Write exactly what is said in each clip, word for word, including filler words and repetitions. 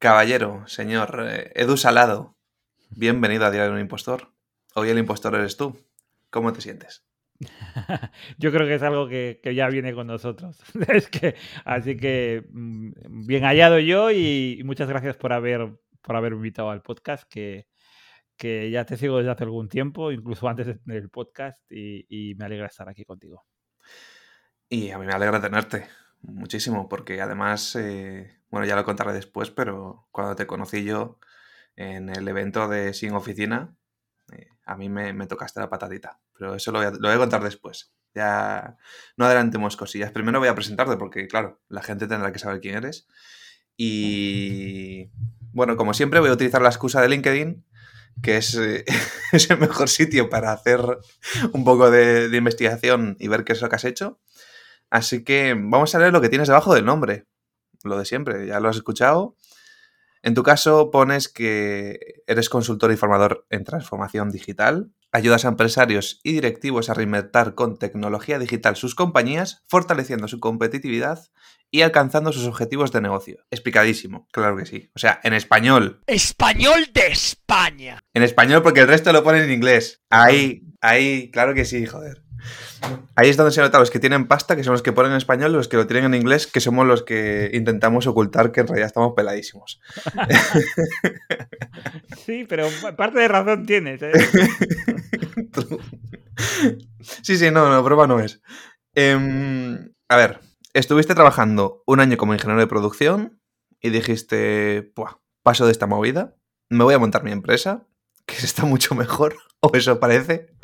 Caballero, señor eh, Edu Salado, bienvenido a Diario de un Impostor. Hoy el impostor eres tú. ¿Cómo te sientes? Yo creo que es algo que, que ya viene con nosotros. Es que, así que mm, bien hallado yo y, y muchas gracias por haber por haber invitado al podcast, que, que ya te sigo desde hace algún tiempo, incluso antes de- del podcast, y, y me alegra estar aquí contigo. Y a mí me alegra tenerte muchísimo, porque además, eh, bueno, ya lo contaré después, pero cuando te conocí yo en el evento de Sin Oficina, eh, a mí me, me tocaste la patadita. Pero eso lo voy, a, lo voy a contar después. Ya no adelantemos cosillas. Primero voy a presentarte, porque claro, la gente tendrá que saber quién eres. Y bueno, como siempre, voy a utilizar la excusa de LinkedIn, que es, eh, es el mejor sitio para hacer un poco de, de investigación y ver qué es lo que has hecho. Así que vamos a leer lo que tienes debajo del nombre. Lo de siempre, ya lo has escuchado. En tu caso pones que eres consultor y formador en transformación digital, ayudas a empresarios y directivos a reinventar con tecnología digital sus compañías, fortaleciendo su competitividad y alcanzando sus objetivos de negocio. Explicadísimo, claro que sí. O sea, en español. Español de España. En español porque el resto lo ponen en inglés. Ahí, ahí, claro que sí, joder. Ahí es donde se nota los que tienen pasta, que son los que ponen en español, y los que lo tienen en inglés, que somos los que intentamos ocultar que en realidad estamos peladísimos. Sí, pero parte de razón tienes, ¿eh? Sí, sí, no, no, prueba no es. Eh, a ver, estuviste trabajando un año como ingeniero de producción y dijiste, Puah, paso de esta movida, me voy a montar mi empresa, que está mucho mejor, o eso parece,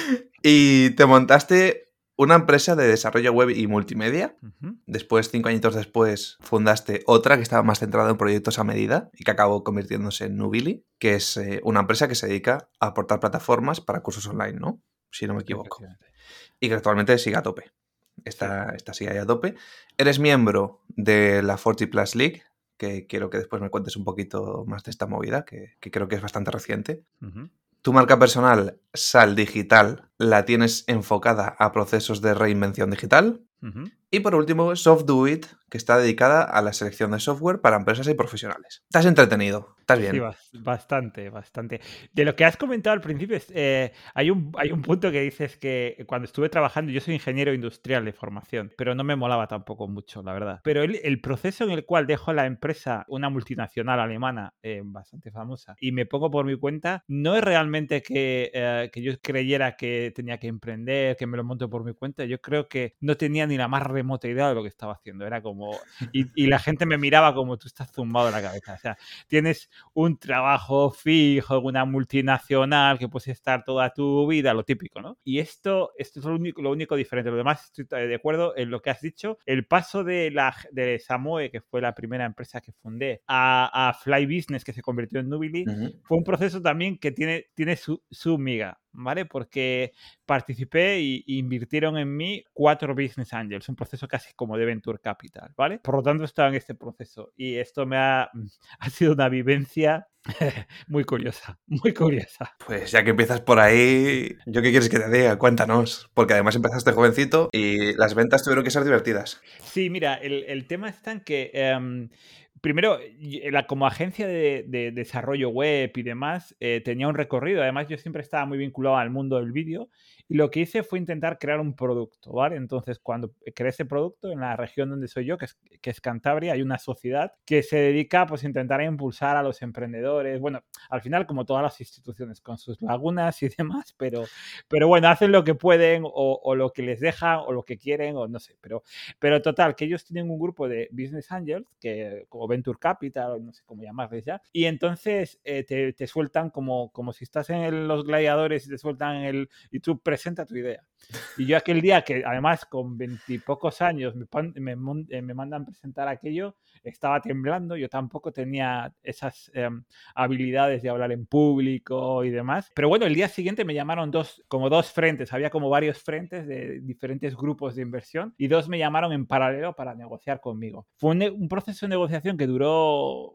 y te montaste una empresa de desarrollo web y multimedia. Ujú. Después, cinco añitos después, fundaste otra que estaba más centrada en proyectos a medida y que acabó convirtiéndose en Nubili, que es eh, una empresa que se dedica a aportar plataformas para cursos online, ¿no? Si no me equivoco. Efectivamente. Y que actualmente sigue a tope. Sí. Está, está sigue ahí a tope. Eres miembro de la cuarenta Plus League, que quiero que después me cuentes un poquito más de esta movida, que, que creo que es bastante reciente. Ujú. Tu marca personal, Sal Digital, la tienes enfocada a procesos de reinvención digital. Ujú. Y por último, SoftDoIt, que está dedicada a la selección de software para empresas y profesionales. Estás entretenido, estás Sí, bien. bas- bastante, bastante. De lo que has comentado al principio, es, eh, hay un, hay un punto que dices que cuando estuve trabajando, yo soy ingeniero industrial de formación, pero no me molaba tampoco mucho, la verdad. Pero el, el proceso en el cual dejo la empresa, una multinacional alemana eh, bastante famosa, y me pongo por mi cuenta, no es realmente que, eh, que yo creyera que tenía que emprender, que me lo monto por mi cuenta. Yo creo que no tenía ni la más remota idea de lo que estaba haciendo. Era como... Y, y la gente me miraba como tú estás zumbado de la cabeza. O sea, tienes un trabajo fijo, una multinacional que puedes estar toda tu vida, lo típico, ¿no? Y esto, esto es lo único, lo único diferente. Lo demás estoy de acuerdo en lo que has dicho. El paso de, la, de Samoe, que fue la primera empresa que fundé, a, a Fly Business, que se convirtió en Nubili, Uh-huh. fue un proceso también que tiene, tiene su, su miga, ¿vale? Porque participé y, y invirtieron en mí cuatro business angels, un proceso casi como de venture capital, ¿vale? Por lo tanto, estaba en este proceso y esto me ha, ha sido una vivencia muy curiosa, muy curiosa. Pues ya que empiezas por ahí, ¿yo qué quieres que te diga? Cuéntanos. Porque además empezaste jovencito y las ventas tuvieron que ser divertidas. Sí, mira, el, el tema está en que, em, primero, y- la, como agencia de, de desarrollo web y demás, eh, tenía un recorrido. Además, yo siempre estaba muy vinculado al mundo del vídeo y lo que hice fue intentar crear un producto, ¿vale? Entonces, cuando creé ese producto en la región donde soy yo, que es, que es Cantabria, hay una sociedad que se dedica pues, a intentar impulsar a los emprendedores. Bueno, al final, como todas las instituciones, con sus lagunas y demás, pero, pero bueno, hacen lo que pueden o, o lo que les dejan o lo que quieren o no sé, pero pero total, que ellos tienen un grupo de Business Angels, que, como Venture Capital, no sé cómo llamarles ya, y entonces eh, te, te, sueltan como, como si estás en el, los gladiadores y te sueltan el... y tú presenta tu idea. Y yo aquel día, que además con veintipocos años me, me, me mandan presentar aquello, estaba temblando, yo tampoco tenía esas eh, habilidades de hablar en público y demás. Pero bueno, el día siguiente me llamaron dos, como dos frentes, había como varios frentes de diferentes grupos de inversión y dos me llamaron en paralelo para negociar conmigo. Fue un, un proceso de negociación que duró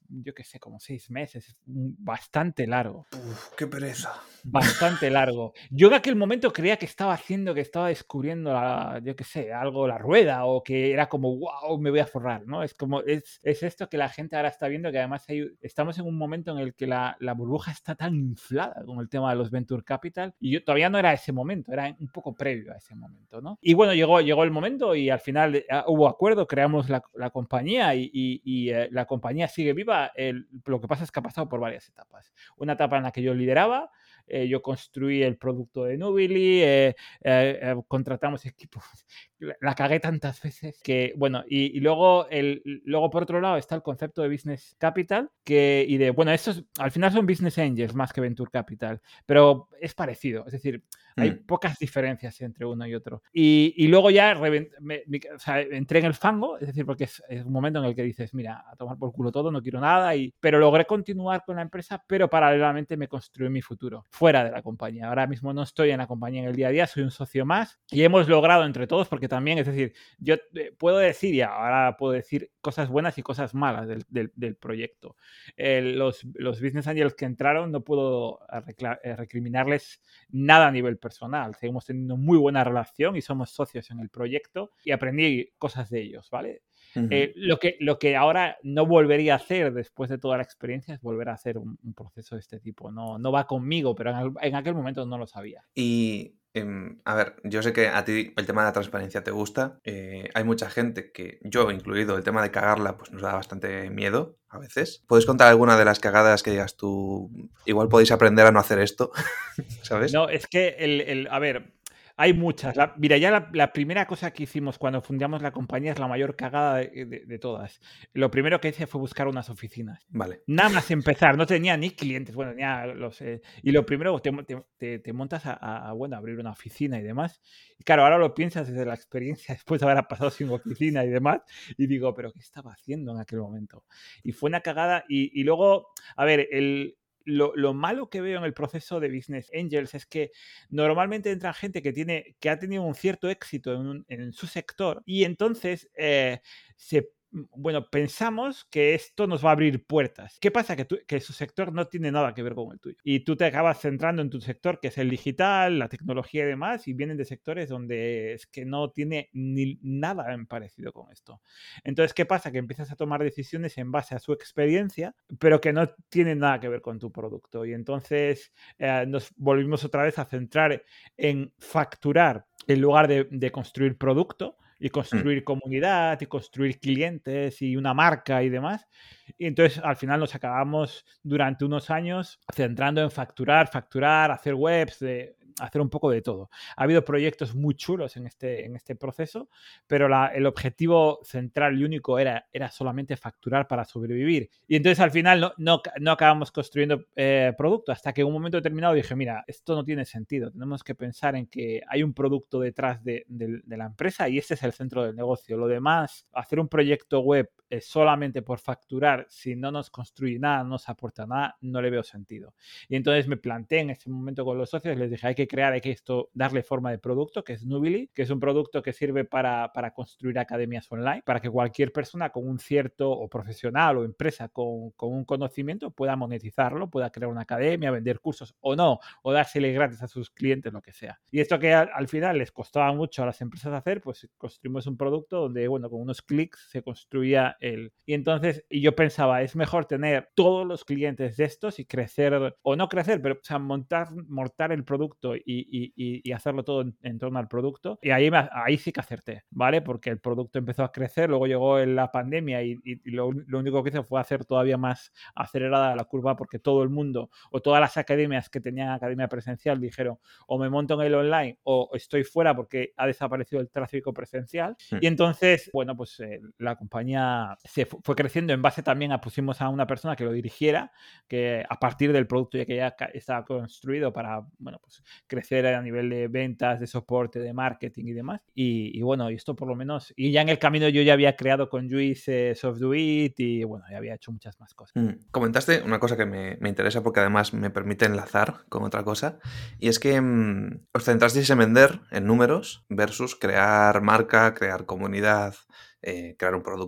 yo qué sé, como seis meses, bastante largo. Uf, qué pereza. Bastante largo. Yo en aquel momento creía que estaba haciendo, que estaba descubriendo, la, yo qué sé, algo, la rueda, o que era como, wow, me voy a forrar, ¿no? Es como, es, es esto que la gente ahora está viendo, que además hay, estamos en un momento en el que la, la burbuja está tan inflada con el tema de los Venture Capital, y yo todavía no era ese momento, era un poco previo a ese momento, ¿no? Y bueno, llegó, llegó el momento y al final eh, hubo acuerdo, creamos la, la compañía y, y, y eh, la compañía sigue viva. El, lo que pasa es que ha pasado por varias etapas. Una etapa en la que yo lideraba, Eh, yo construí el producto de Nubily, eh, eh, eh, contratamos equipos, la, la cagué tantas veces que, bueno, y, y luego, el, luego por otro lado está el concepto de Business Capital, que, y de, bueno, estos al final son Business Angels más que Venture Capital, pero es parecido, es decir, hay mm. pocas diferencias entre uno y otro. Y, y luego ya revent, me, me, o sea, entré en el fango, es decir, porque es, es un momento en el que dices, mira, a tomar por culo todo, no quiero nada, y, pero logré continuar con la empresa, pero paralelamente me construí mi futuro fuera de la compañía. Ahora mismo no estoy en la compañía en el día a día, soy un socio más y hemos logrado entre todos, porque también, es decir, yo puedo decir, y ahora puedo decir cosas buenas y cosas malas del, del, del proyecto. Eh, los, los Business Angels que entraron no puedo recriminarles nada a nivel personal. Seguimos teniendo muy buena relación y somos socios en el proyecto y aprendí cosas de ellos, ¿vale? Uh-huh. Eh, lo, que, lo que ahora no volvería a hacer después de toda la experiencia es volver a hacer un, un proceso de este tipo. No, no va conmigo, pero en, el, en aquel momento no lo sabía. Y, eh, a ver, yo sé que a ti el tema de la transparencia te gusta. Eh, hay mucha gente que, yo incluido, el tema de cagarla pues nos da bastante miedo a veces. ¿Puedes contar alguna de las cagadas que digas tú? Igual podéis aprender a no hacer esto, ¿sabes? No, es que, el, el a ver... Hay muchas. La, mira, ya la, la primera cosa que hicimos cuando fundamos la compañía es la mayor cagada de, de, de todas. Lo primero que hice fue buscar unas oficinas. Vale. Nada más empezar. No tenía ni clientes. Bueno, tenía los... Eh, y lo primero, te, te, te montas a, a, bueno, abrir una oficina y demás. Y claro, ahora lo piensas desde la experiencia, después de haber pasado sin oficina y demás. Y digo, ¿pero qué estaba haciendo en aquel momento? Y fue una cagada. Y, y luego, a ver, el... Lo, lo malo que veo en el proceso de Business Angels es que normalmente entra gente que, tiene, que ha tenido un cierto éxito en, un, en su sector y entonces eh, se bueno, pensamos que esto nos va a abrir puertas. ¿Qué pasa? Que, tú, que su sector no tiene nada que ver con el tuyo. Y tú te acabas centrando en tu sector, que es el digital, la tecnología y demás, y vienen de sectores donde es que no tiene ni nada en parecido con esto. Entonces, ¿qué pasa? Que empiezas a tomar decisiones en base a su experiencia, pero que no tienen nada que ver con tu producto. Y entonces eh, nos volvimos otra vez a centrar en facturar en lugar de, de construir producto, y construir mm. comunidad y construir clientes y una marca y demás. Y entonces al final nos acabamos durante unos años centrando en facturar, facturar, hacer webs, de, hacer un poco de todo. Ha habido proyectos muy chulos en este, en este proceso, pero la, el objetivo central y único era, era solamente facturar para sobrevivir. Y entonces al final no, no, no acabamos construyendo eh, producto, hasta que en un momento determinado dije, mira, esto no tiene sentido. Tenemos que pensar en que hay un producto detrás de, de, de la empresa y este es el centro del negocio. Lo demás, hacer un proyecto web eh, solamente por facturar, si no nos construye nada, no nos aporta nada, no le veo sentido. Y entonces me planteé en ese momento con los socios, les dije, hay que crear, hay que esto darle forma de producto, que es Nubily, que es un producto que sirve para, para construir academias online, para que cualquier persona con un cierto, o profesional o empresa con, con un conocimiento pueda monetizarlo, pueda crear una academia, vender cursos o no, o dársele gratis a sus clientes, lo que sea. Y esto que al, al final les costaba mucho a las empresas hacer, pues construimos un producto donde, bueno, con unos clics se construía el... Y entonces, y yo pensaba, es mejor tener todos los clientes de estos y crecer, o no crecer, pero o sea, montar, montar el producto y, y, y hacerlo todo en, en torno al producto. Y ahí, ahí sí que acerté, ¿vale? Porque el producto empezó a crecer, luego llegó la pandemia y, y, y lo, lo único que hizo fue hacer todavía más acelerada la curva, porque todo el mundo o todas las academias que tenían academia presencial dijeron, o me monto en el online o estoy fuera porque ha desaparecido el tráfico presencial. Sí. Y entonces, bueno, pues eh, la compañía se fue creciendo en base también a, pusimos a una persona que lo dirigiera, que a partir del producto ya que ya estaba construido para, bueno, pues crecer a nivel de ventas, de soporte, de marketing y demás. Y, y bueno, y esto por lo menos, y ya en el camino yo ya había creado con Luis eh, SoftDoIt y bueno, ya había hecho muchas más cosas. Mm. Comentaste una cosa que me, me interesa porque además me permite enlazar con otra cosa, y es que mmm, os centrasteis en vender, en números, versus crear marca, crear comunidad, eh, crear un producto.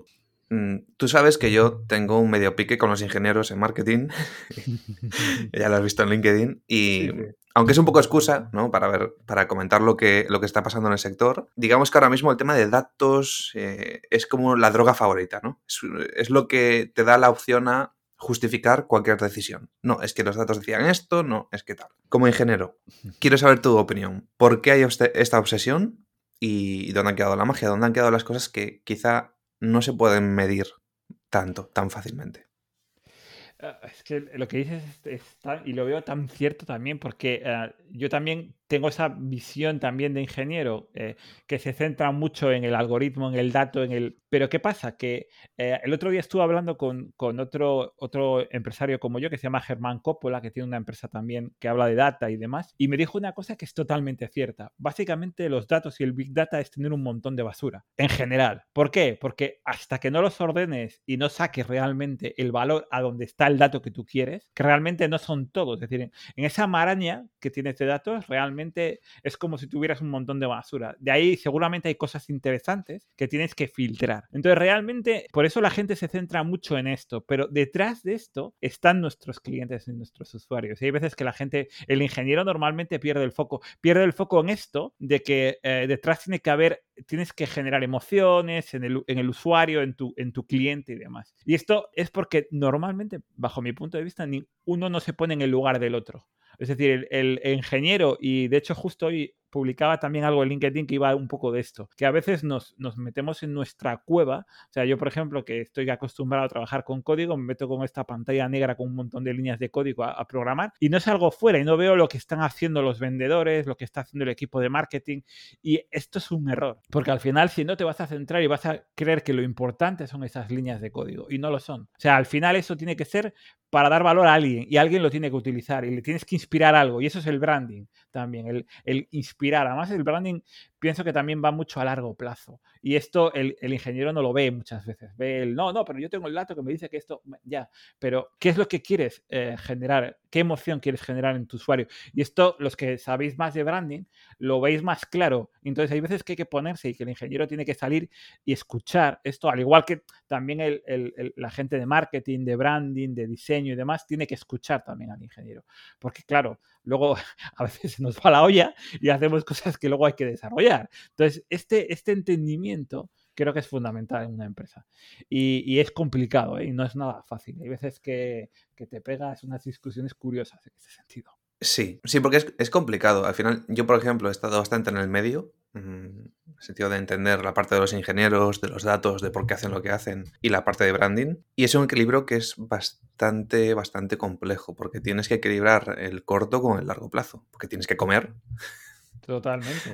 Tú sabes que yo tengo un medio pique con los ingenieros en marketing, ya lo has visto en LinkedIn, y Sí, sí. aunque es un poco excusa, ¿no? Para ver, para comentar lo que, lo que está pasando en el sector, digamos que ahora mismo el tema de datos eh, es como la droga favorita, ¿no? Es, es lo que te da la opción a justificar cualquier decisión. No, es que los datos decían esto, no, es que tal. Como ingeniero, quiero saber tu opinión. ¿Por qué hay esta obsesión? ¿Y dónde han quedado la magia? ¿Dónde han quedado las cosas que quizá no se pueden medir tanto, tan fácilmente? Uh, es que lo que dices es, es tan, y lo veo tan cierto también, porque uh, yo también tengo esa visión también de ingeniero eh, que se centra mucho en el algoritmo, en el dato, en el... Pero ¿qué pasa? Que eh, el otro día estuve hablando con, con otro, otro empresario como yo que se llama Germán Coppola, que tiene una empresa también que habla de data y demás, y me dijo una cosa que es totalmente cierta. Básicamente los datos y el Big Data es tener un montón de basura, en general. ¿Por qué? Porque hasta que no los ordenes y no saques realmente el valor a donde está el dato que tú quieres, que realmente no son todos, es decir, en, en esa maraña que tienes de datos, realmente es como si tuvieras un montón de basura. De ahí seguramente hay cosas interesantes que tienes que filtrar. Entonces realmente, por eso la gente se centra mucho en esto, pero detrás de esto están nuestros clientes y nuestros usuarios. Y hay veces que la gente, el ingeniero normalmente pierde el foco, pierde el foco en esto de que eh, detrás tiene que haber, tienes que generar emociones en el, en el usuario, en tu, en tu cliente y demás. Y esto es porque normalmente, bajo mi punto de vista, ni uno no se pone en el lugar del otro. Es decir, el, el ingeniero, y de hecho justo hoy publicaba también algo en LinkedIn que iba un poco de esto, que a veces nos, nos metemos en nuestra cueva. O sea, yo, por ejemplo, que estoy acostumbrado a trabajar con código, me meto con esta pantalla negra con un montón de líneas de código a, a programar y no salgo fuera y no veo lo que están haciendo los vendedores, lo que está haciendo el equipo de marketing, y esto es un error, porque al final si no te vas a centrar y vas a creer que lo importante son esas líneas de código, y no lo son. O sea, al final eso tiene que ser para dar valor a alguien, y alguien lo tiene que utilizar, y le tienes que inspirar algo, y eso es el branding también, el, el inspirar. Además, el branding pienso que también va mucho a largo plazo, y esto el, el ingeniero no lo ve muchas veces, ve el, no, no, pero yo tengo el dato que me dice que esto, ya, pero ¿qué es lo que quieres eh, generar? ¿Qué emoción quieres generar en tu usuario? Y esto, los que sabéis más de branding, lo veis más claro. Entonces, hay veces que hay que ponerse y que el ingeniero tiene que salir y escuchar esto, al igual que también el, el, el, la gente de marketing, de branding, de diseño y demás, tiene que escuchar también al ingeniero. Porque, claro, luego a veces se nos va la olla y hacemos cosas que luego hay que desarrollar. Entonces, este, este entendimiento creo que es fundamental en una empresa. Y, y es complicado, ¿eh? Y no es nada fácil. Hay veces que, que te pegas unas discusiones curiosas en ese sentido. Sí, sí, porque es, es complicado. Al final, yo, por ejemplo, he estado bastante en el medio, en el sentido de entender la parte de los ingenieros, de los datos, de por qué hacen lo que hacen, y la parte de branding. Y es un equilibrio que es bastante, bastante complejo, porque tienes que equilibrar el corto con el largo plazo, porque tienes que comer. Totalmente.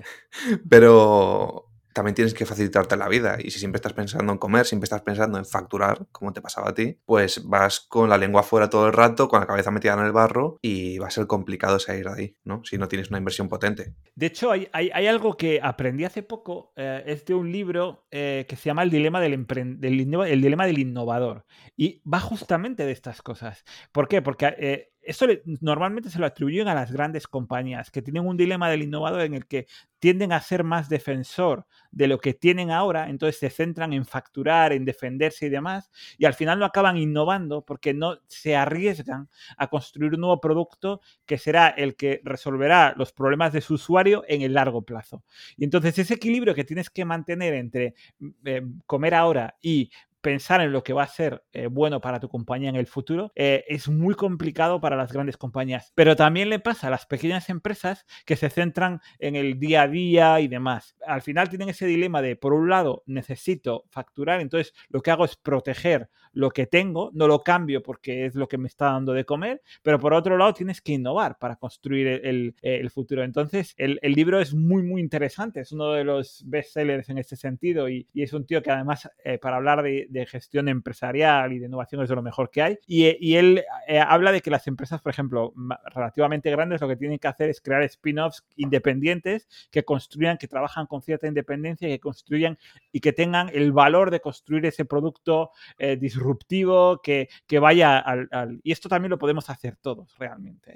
Pero también tienes que facilitarte la vida, y si siempre estás pensando en comer, siempre estás pensando en facturar, como te pasaba a ti, pues vas con la lengua fuera todo el rato, con la cabeza metida en el barro, y va a ser complicado salir de ahí, ¿no? Si no tienes una inversión potente. De hecho, hay, hay, hay algo que aprendí hace poco, eh, es de un libro eh, que se llama El dilema del, empre- del, el dilema del innovador, y va justamente de estas cosas. ¿Por qué? Porque eh, esto le, normalmente se lo atribuyen a las grandes compañías, que tienen un dilema del innovador en el que tienden a ser más defensor de lo que tienen ahora, entonces se centran en facturar, en defenderse y demás, y al final no acaban innovando porque no se arriesgan a construir un nuevo producto que será el que resolverá los problemas de su usuario en el largo plazo. Y entonces ese equilibrio que tienes que mantener entre eh, comer ahora y pensar en lo que va a ser eh, bueno para tu compañía en el futuro, eh, es muy complicado para las grandes compañías. Pero también le pasa a las pequeñas empresas que se centran en el día a día y demás. Al final tienen ese dilema de, por un lado, necesito facturar, entonces lo que hago es proteger lo que tengo, no lo cambio porque es lo que me está dando de comer, pero por otro lado tienes que innovar para construir el, el, el futuro. Entonces, el, el libro es muy, muy interesante, es uno de los bestsellers en este sentido, y, y es un tío que además, eh, para hablar de, de gestión empresarial y de innovación es de lo mejor que hay, y, y él eh, habla de que las empresas, por ejemplo, relativamente grandes, lo que tienen que hacer es crear spin-offs independientes que construyan, que trabajan con cierta independencia, que construyan y que tengan el valor de construir ese producto eh, disruptivo, que, que vaya al, al... Y esto también lo podemos hacer todos realmente, ¿eh?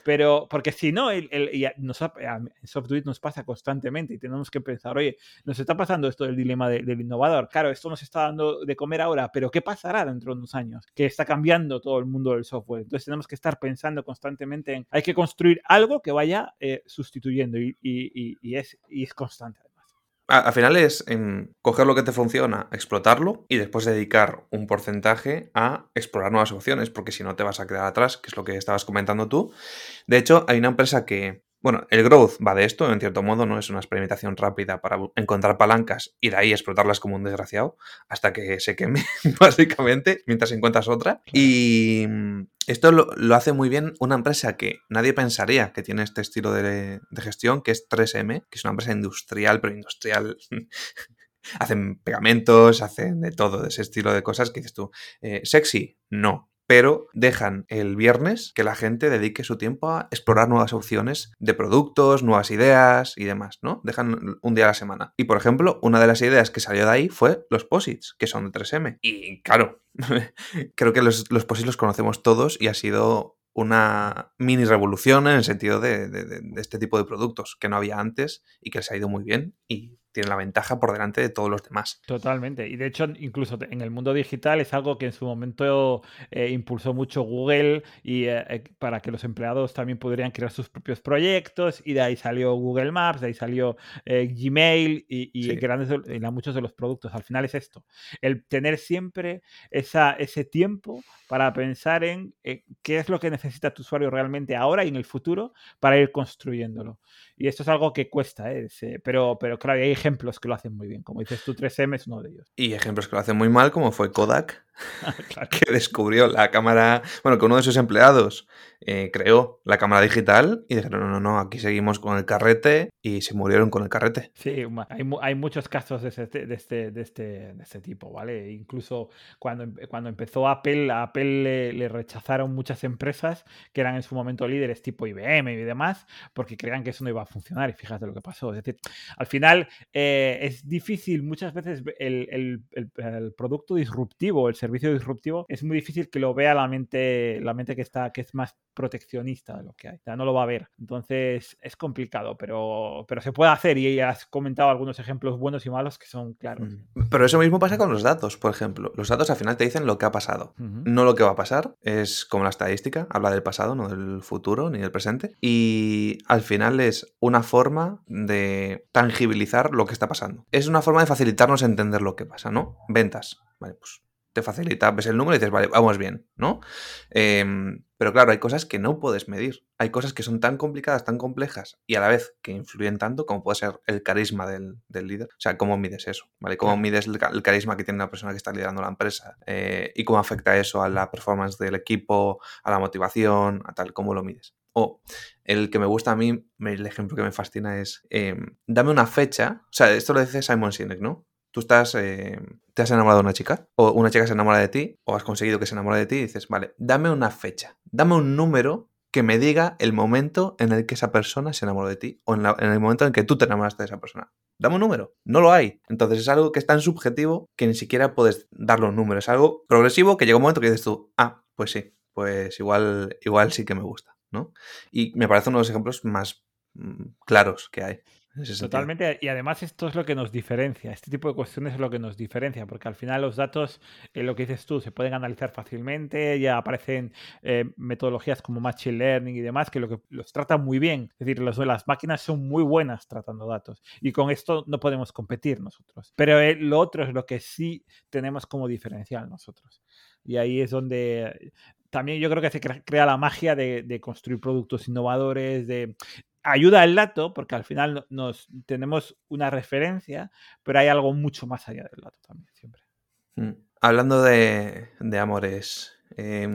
Pero, porque si no, el, el, y a, nos, a, en SoftDuit nos pasa constantemente y tenemos que pensar, oye, nos está pasando esto del dilema de, del innovador. Claro, esto nos está dando de comer ahora, pero ¿qué pasará dentro de unos años? Que está cambiando todo el mundo del software. Entonces tenemos que estar pensando constantemente en, hay que construir algo que vaya eh, sustituyendo y, y, y, y, es, y es constante. Al final es en coger lo que te funciona, explotarlo y después dedicar un porcentaje a explorar nuevas opciones, porque si no te vas a quedar atrás, que es lo que estabas comentando tú. De hecho, hay una empresa que, bueno, el growth va de esto, en cierto modo, ¿no? Es una experimentación rápida para encontrar palancas y de ahí explotarlas como un desgraciado hasta que se queme, básicamente, mientras encuentras otra. Claro. Y esto lo, lo hace muy bien una empresa que nadie pensaría que tiene este estilo de, de gestión, que es tres eme, que es una empresa industrial, pero industrial... hacen pegamentos, hacen de todo, de ese estilo de cosas que dices tú. Eh, ¿Sexy? No. Pero dejan el viernes que la gente dedique su tiempo a explorar nuevas opciones de productos, nuevas ideas y demás, ¿no? Dejan un día a la semana. Y, por ejemplo, una de las ideas que salió de ahí fue los posits, que son de tres eme. Y, claro, creo que los, los posits los conocemos todos y ha sido una mini revolución en el sentido de, de, de este tipo de productos que no había antes y que les ha ido muy bien y tiene la ventaja por delante de todos los demás. Totalmente. Y de hecho, incluso en el mundo digital es algo que en su momento eh, impulsó mucho Google y eh, para que los empleados también pudieran crear sus propios proyectos, y de ahí salió Google Maps, de ahí salió eh, Gmail y, y, sí. grandes, y muchos de los productos. Al final es esto, el tener siempre esa, ese tiempo para pensar en eh, qué es lo que necesita tu usuario realmente ahora y en el futuro para ir construyéndolo. Y esto es algo que cuesta, ¿eh? Sí, pero, pero claro, hay ejemplos que lo hacen muy bien. Como dices tú, tres eme es uno de ellos. Y ejemplos que lo hacen muy mal, como fue Kodak, claro. que descubrió la cámara, bueno, que uno de sus empleados eh, creó la cámara digital y dijeron, no, no, no, aquí seguimos con el carrete, y se murieron con el carrete. Sí, hay, hay muchos casos de este, de, este, de, este, de este tipo, ¿vale? Incluso cuando, cuando empezó Apple, a Apple le, le rechazaron muchas empresas que eran en su momento líderes tipo I B M y demás, porque creían que eso no iba a funcionar, y fíjate lo que pasó. Es decir, al final eh, es difícil, muchas veces el, el, el, el producto disruptivo, el servicio disruptivo, es muy difícil que lo vea la mente, la mente que, está, que es más proteccionista de lo que hay. O sea, no lo va a ver. Entonces es complicado, pero, pero se puede hacer, y has comentado algunos ejemplos buenos y malos que son claros. Pero eso mismo pasa con los datos, por ejemplo. Los datos al final te dicen lo que ha pasado, uh-huh. no lo que va a pasar. Es como la estadística, habla del pasado, no del futuro ni del presente. Y al final es una forma de tangibilizar lo que está pasando. Es una forma de facilitarnos entender lo que pasa, ¿no? Ventas. Vale, pues te facilita, ves el número y dices, vale, vamos bien, ¿no? Eh, pero claro, hay cosas que no puedes medir. Hay cosas que son tan complicadas, tan complejas y a la vez que influyen tanto, como puede ser el carisma del, del líder. O sea, ¿cómo mides eso? ¿Vale? ¿Cómo claro. mides el, el carisma que tiene una persona que está liderando la empresa? Eh, ¿Y cómo afecta eso a la performance del equipo, a la motivación, a tal? ¿Cómo lo mides? O el que me gusta a mí, el ejemplo que me fascina es, eh, dame una fecha. O sea, esto lo dice Simon Sinek, ¿no? Tú estás, eh, te has enamorado de una chica, o una chica se enamora de ti, o has conseguido que se enamore de ti, y dices, vale, dame una fecha, dame un número que me diga el momento en el que esa persona se enamoró de ti, o en, la, en el momento en el que tú te enamoraste de esa persona. Dame un número. No lo hay. Entonces es algo que es tan subjetivo que ni siquiera puedes darle un número. Es algo progresivo que llega un momento que dices tú, ah, pues sí, pues igual, igual sí que me gusta, ¿no? Y me parece uno de los ejemplos más mmm, claros que hay. Totalmente, sentido. Y además esto es lo que nos diferencia, este tipo de cuestiones es lo que nos diferencia, porque al final los datos, eh, lo que dices tú, se pueden analizar fácilmente, ya aparecen eh, metodologías como Machine Learning y demás que, lo que los tratan muy bien, es decir, los, las máquinas son muy buenas tratando datos, y con esto no podemos competir nosotros, pero eh, lo otro es lo que sí tenemos como diferencial nosotros, y ahí es donde también yo creo que se crea la magia de, de construir productos innovadores, de... Ayuda el dato, porque al final nos tenemos una referencia, pero hay algo mucho más allá del dato también, siempre. Mm. Hablando de, de amores, eh,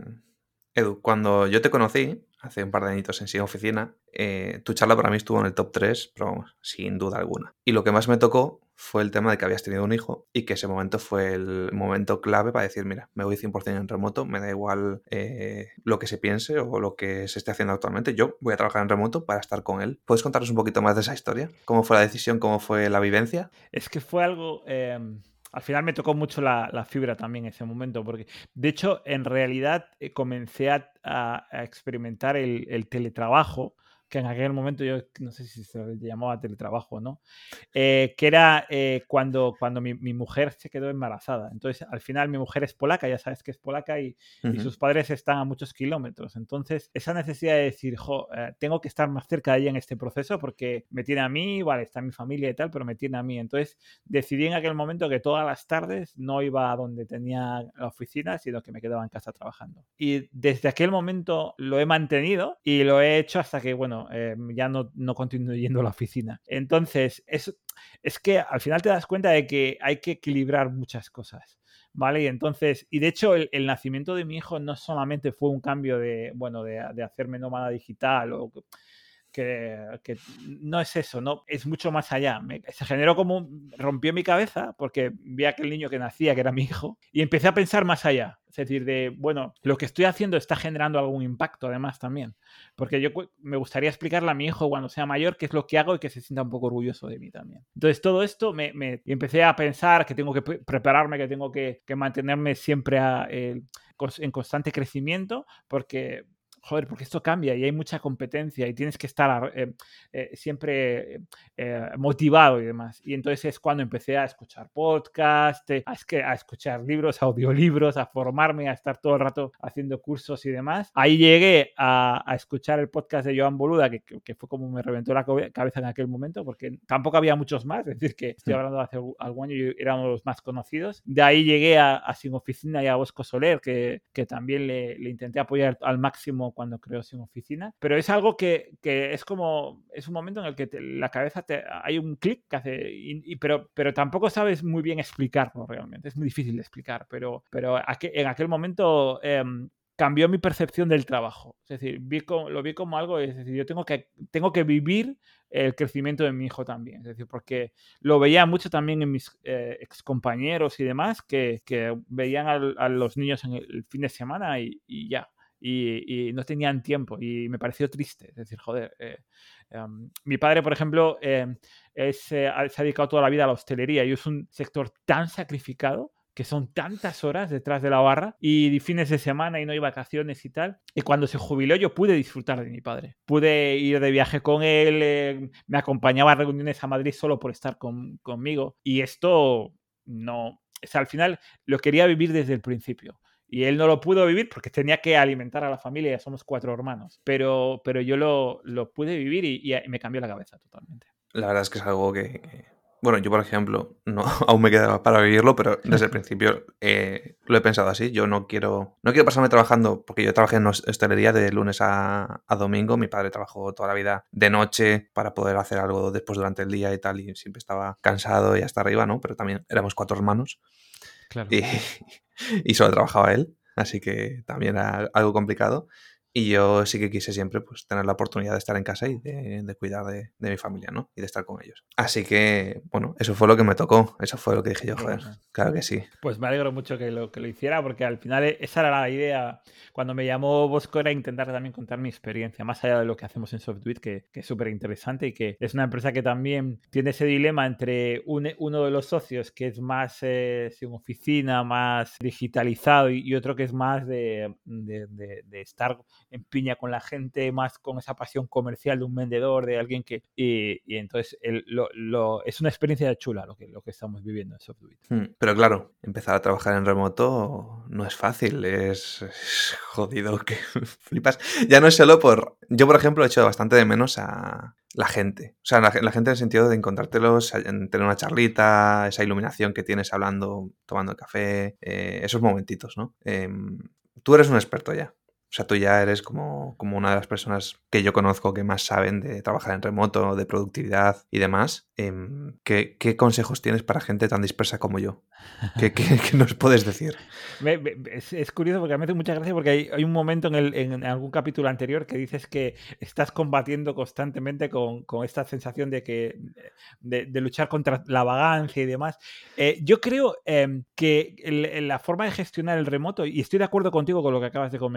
Edu, cuando yo te conocí, hace un par de añitos en Sin Oficina, eh, tu charla para mí estuvo en el top tres, pero vamos, sin duda alguna. Y lo que más me tocó fue el tema de que habías tenido un hijo y que ese momento fue el momento clave para decir, mira, me voy cien por ciento en remoto, me da igual eh, lo que se piense o lo que se esté haciendo actualmente, yo voy a trabajar en remoto para estar con él. ¿Puedes contarnos un poquito más de esa historia? ¿Cómo fue la decisión? ¿Cómo fue la vivencia? Es que fue algo... Eh... al final me tocó mucho la, la fibra también en ese momento, porque de hecho, en realidad eh, comencé a, a, a experimentar el, el teletrabajo, que en aquel momento yo no sé si se llamaba teletrabajo o no, eh, que era eh, cuando, cuando mi, mi mujer se quedó embarazada. Entonces, al final mi mujer es polaca, ya sabes que es polaca, y, uh-huh. y sus padres están a muchos kilómetros. Entonces, esa necesidad de decir, jo, eh, tengo que estar más cerca de ella en este proceso porque me tiene a mí, vale, está mi familia y tal, pero me tiene a mí. Entonces, decidí en aquel momento que todas las tardes no iba a donde tenía la oficina, sino que me quedaba en casa trabajando. Y desde aquel momento lo he mantenido y lo he hecho hasta que, bueno, Eh, ya no, no continúo yendo a la oficina. Entonces, es, es que al final te das cuenta de que hay que equilibrar muchas cosas, ¿vale? Y entonces, y de hecho, el, el nacimiento de mi hijo no solamente fue un cambio de, bueno, de, de hacerme nómada digital o... Que, que no es eso, no, es mucho más allá. Me, se generó como, rompió mi cabeza porque vi a aquel niño que nacía, que era mi hijo, y empecé a pensar más allá. Es decir, de, bueno, lo que estoy haciendo está generando algún impacto además también. Porque yo me gustaría explicarle a mi hijo cuando sea mayor qué es lo que hago y que se sienta un poco orgulloso de mí también. Entonces todo esto me, me empecé a pensar que tengo que prepararme, que tengo que, que mantenerme siempre a, eh, en constante crecimiento, porque... Joder, porque esto cambia y hay mucha competencia y tienes que estar eh, eh, siempre eh, motivado y demás. Y entonces es cuando empecé a escuchar podcasts, a, a escuchar libros, audiolibros, a formarme, a estar todo el rato haciendo cursos y demás. Ahí llegué a, a escuchar el podcast de Joan Boluda, que, que fue como me reventó la cabeza en aquel momento, porque tampoco había muchos más, es decir, que estoy hablando de hace algún año y era uno de los más conocidos. De ahí llegué a, a Sin Oficina y a Bosco Soler, que, que también le, le intenté apoyar al máximo cuando creo Sin Oficina, pero es algo que, que es como, es un momento en el que te, la cabeza te, hay un clic que hace, y, y, pero, pero tampoco sabes muy bien explicarlo realmente, es muy difícil de explicar, pero, pero aqu- en aquel momento eh, cambió mi percepción del trabajo, es decir, vi como, lo vi como algo, es decir, yo tengo que, tengo que vivir el crecimiento de mi hijo también, es decir, porque lo veía mucho también en mis eh, excompañeros y demás, que, que veían a, a los niños en el, el fin de semana y, y ya. Y, y no tenían tiempo y me pareció triste, es decir, joder, eh, um, mi padre, por ejemplo, eh, es, eh, se ha dedicado toda la vida a la hostelería y es un sector tan sacrificado que son tantas horas detrás de la barra y fines de semana y no hay vacaciones y tal, y cuando se jubiló yo pude disfrutar de mi padre, pude ir de viaje con él, eh, me acompañaba a reuniones a Madrid solo por estar con, conmigo, y esto no, o sea, al final lo quería vivir desde el principio. Y él no lo pudo vivir porque tenía que alimentar a la familia, ya somos cuatro hermanos. Pero, pero yo lo, lo pude vivir y, y me cambió la cabeza totalmente. La verdad es que es algo que... que... Bueno, yo, por ejemplo, no, aún me queda para vivirlo, pero desde el principio eh, lo he pensado así. Yo no quiero no quiero pasarme trabajando, porque yo trabajé en hostelería de lunes a, a domingo. Mi padre trabajó toda la vida de noche para poder hacer algo después durante el día y tal, y siempre estaba cansado y hasta arriba, ¿no? Pero también éramos cuatro hermanos. Claro. Y, y solo trabajaba él, así que también era algo complicado. Y yo sí que quise siempre pues tener la oportunidad de estar en casa y de, de cuidar de, de mi familia, ¿no? Y de estar con ellos. Así que, bueno, eso fue lo que me tocó. Eso fue lo que dije yo, joder, bueno, claro que sí. Pues me alegro mucho que lo, que lo hiciera, porque al final esa era la idea. Cuando me llamó Bosco era intentar también contar mi experiencia, más allá de lo que hacemos en SoftBeat, que, que es súper interesante y que es una empresa que también tiene ese dilema entre un, uno de los socios que es más eh, sin oficina, más digitalizado, y, y otro que es más de, de, de, de estar en piña con la gente, más con esa pasión comercial de un vendedor, de alguien que... Y, y entonces el, lo, lo, es una experiencia chula lo que, lo que estamos viviendo en SoftBeat. Hmm, pero claro, empezar a trabajar en remoto no es fácil, es, es jodido que flipas. Ya no es solo por... Yo, por ejemplo, he hecho bastante de menos a la gente. O sea, la, la gente en el sentido de encontrártelos, tener una charlita, esa iluminación que tienes hablando, tomando café, eh, esos momentitos, ¿no? Eh, tú eres un experto ya. O sea, tú ya eres como, como una de las personas que yo conozco que más saben de trabajar en remoto, de productividad y demás. Eh, ¿qué, ¿Qué consejos tienes para gente tan dispersa como yo? ¿Qué, qué, qué nos puedes decir? Me, me, es, es curioso porque me hace mucha gracia porque hay, hay un momento en, el, en algún capítulo anterior que dices que estás combatiendo constantemente con, con esta sensación de que de, de luchar contra la vagancia y demás. Eh, yo creo eh, que el, la forma de gestionar el remoto, y estoy de acuerdo contigo con lo que acabas de comentar,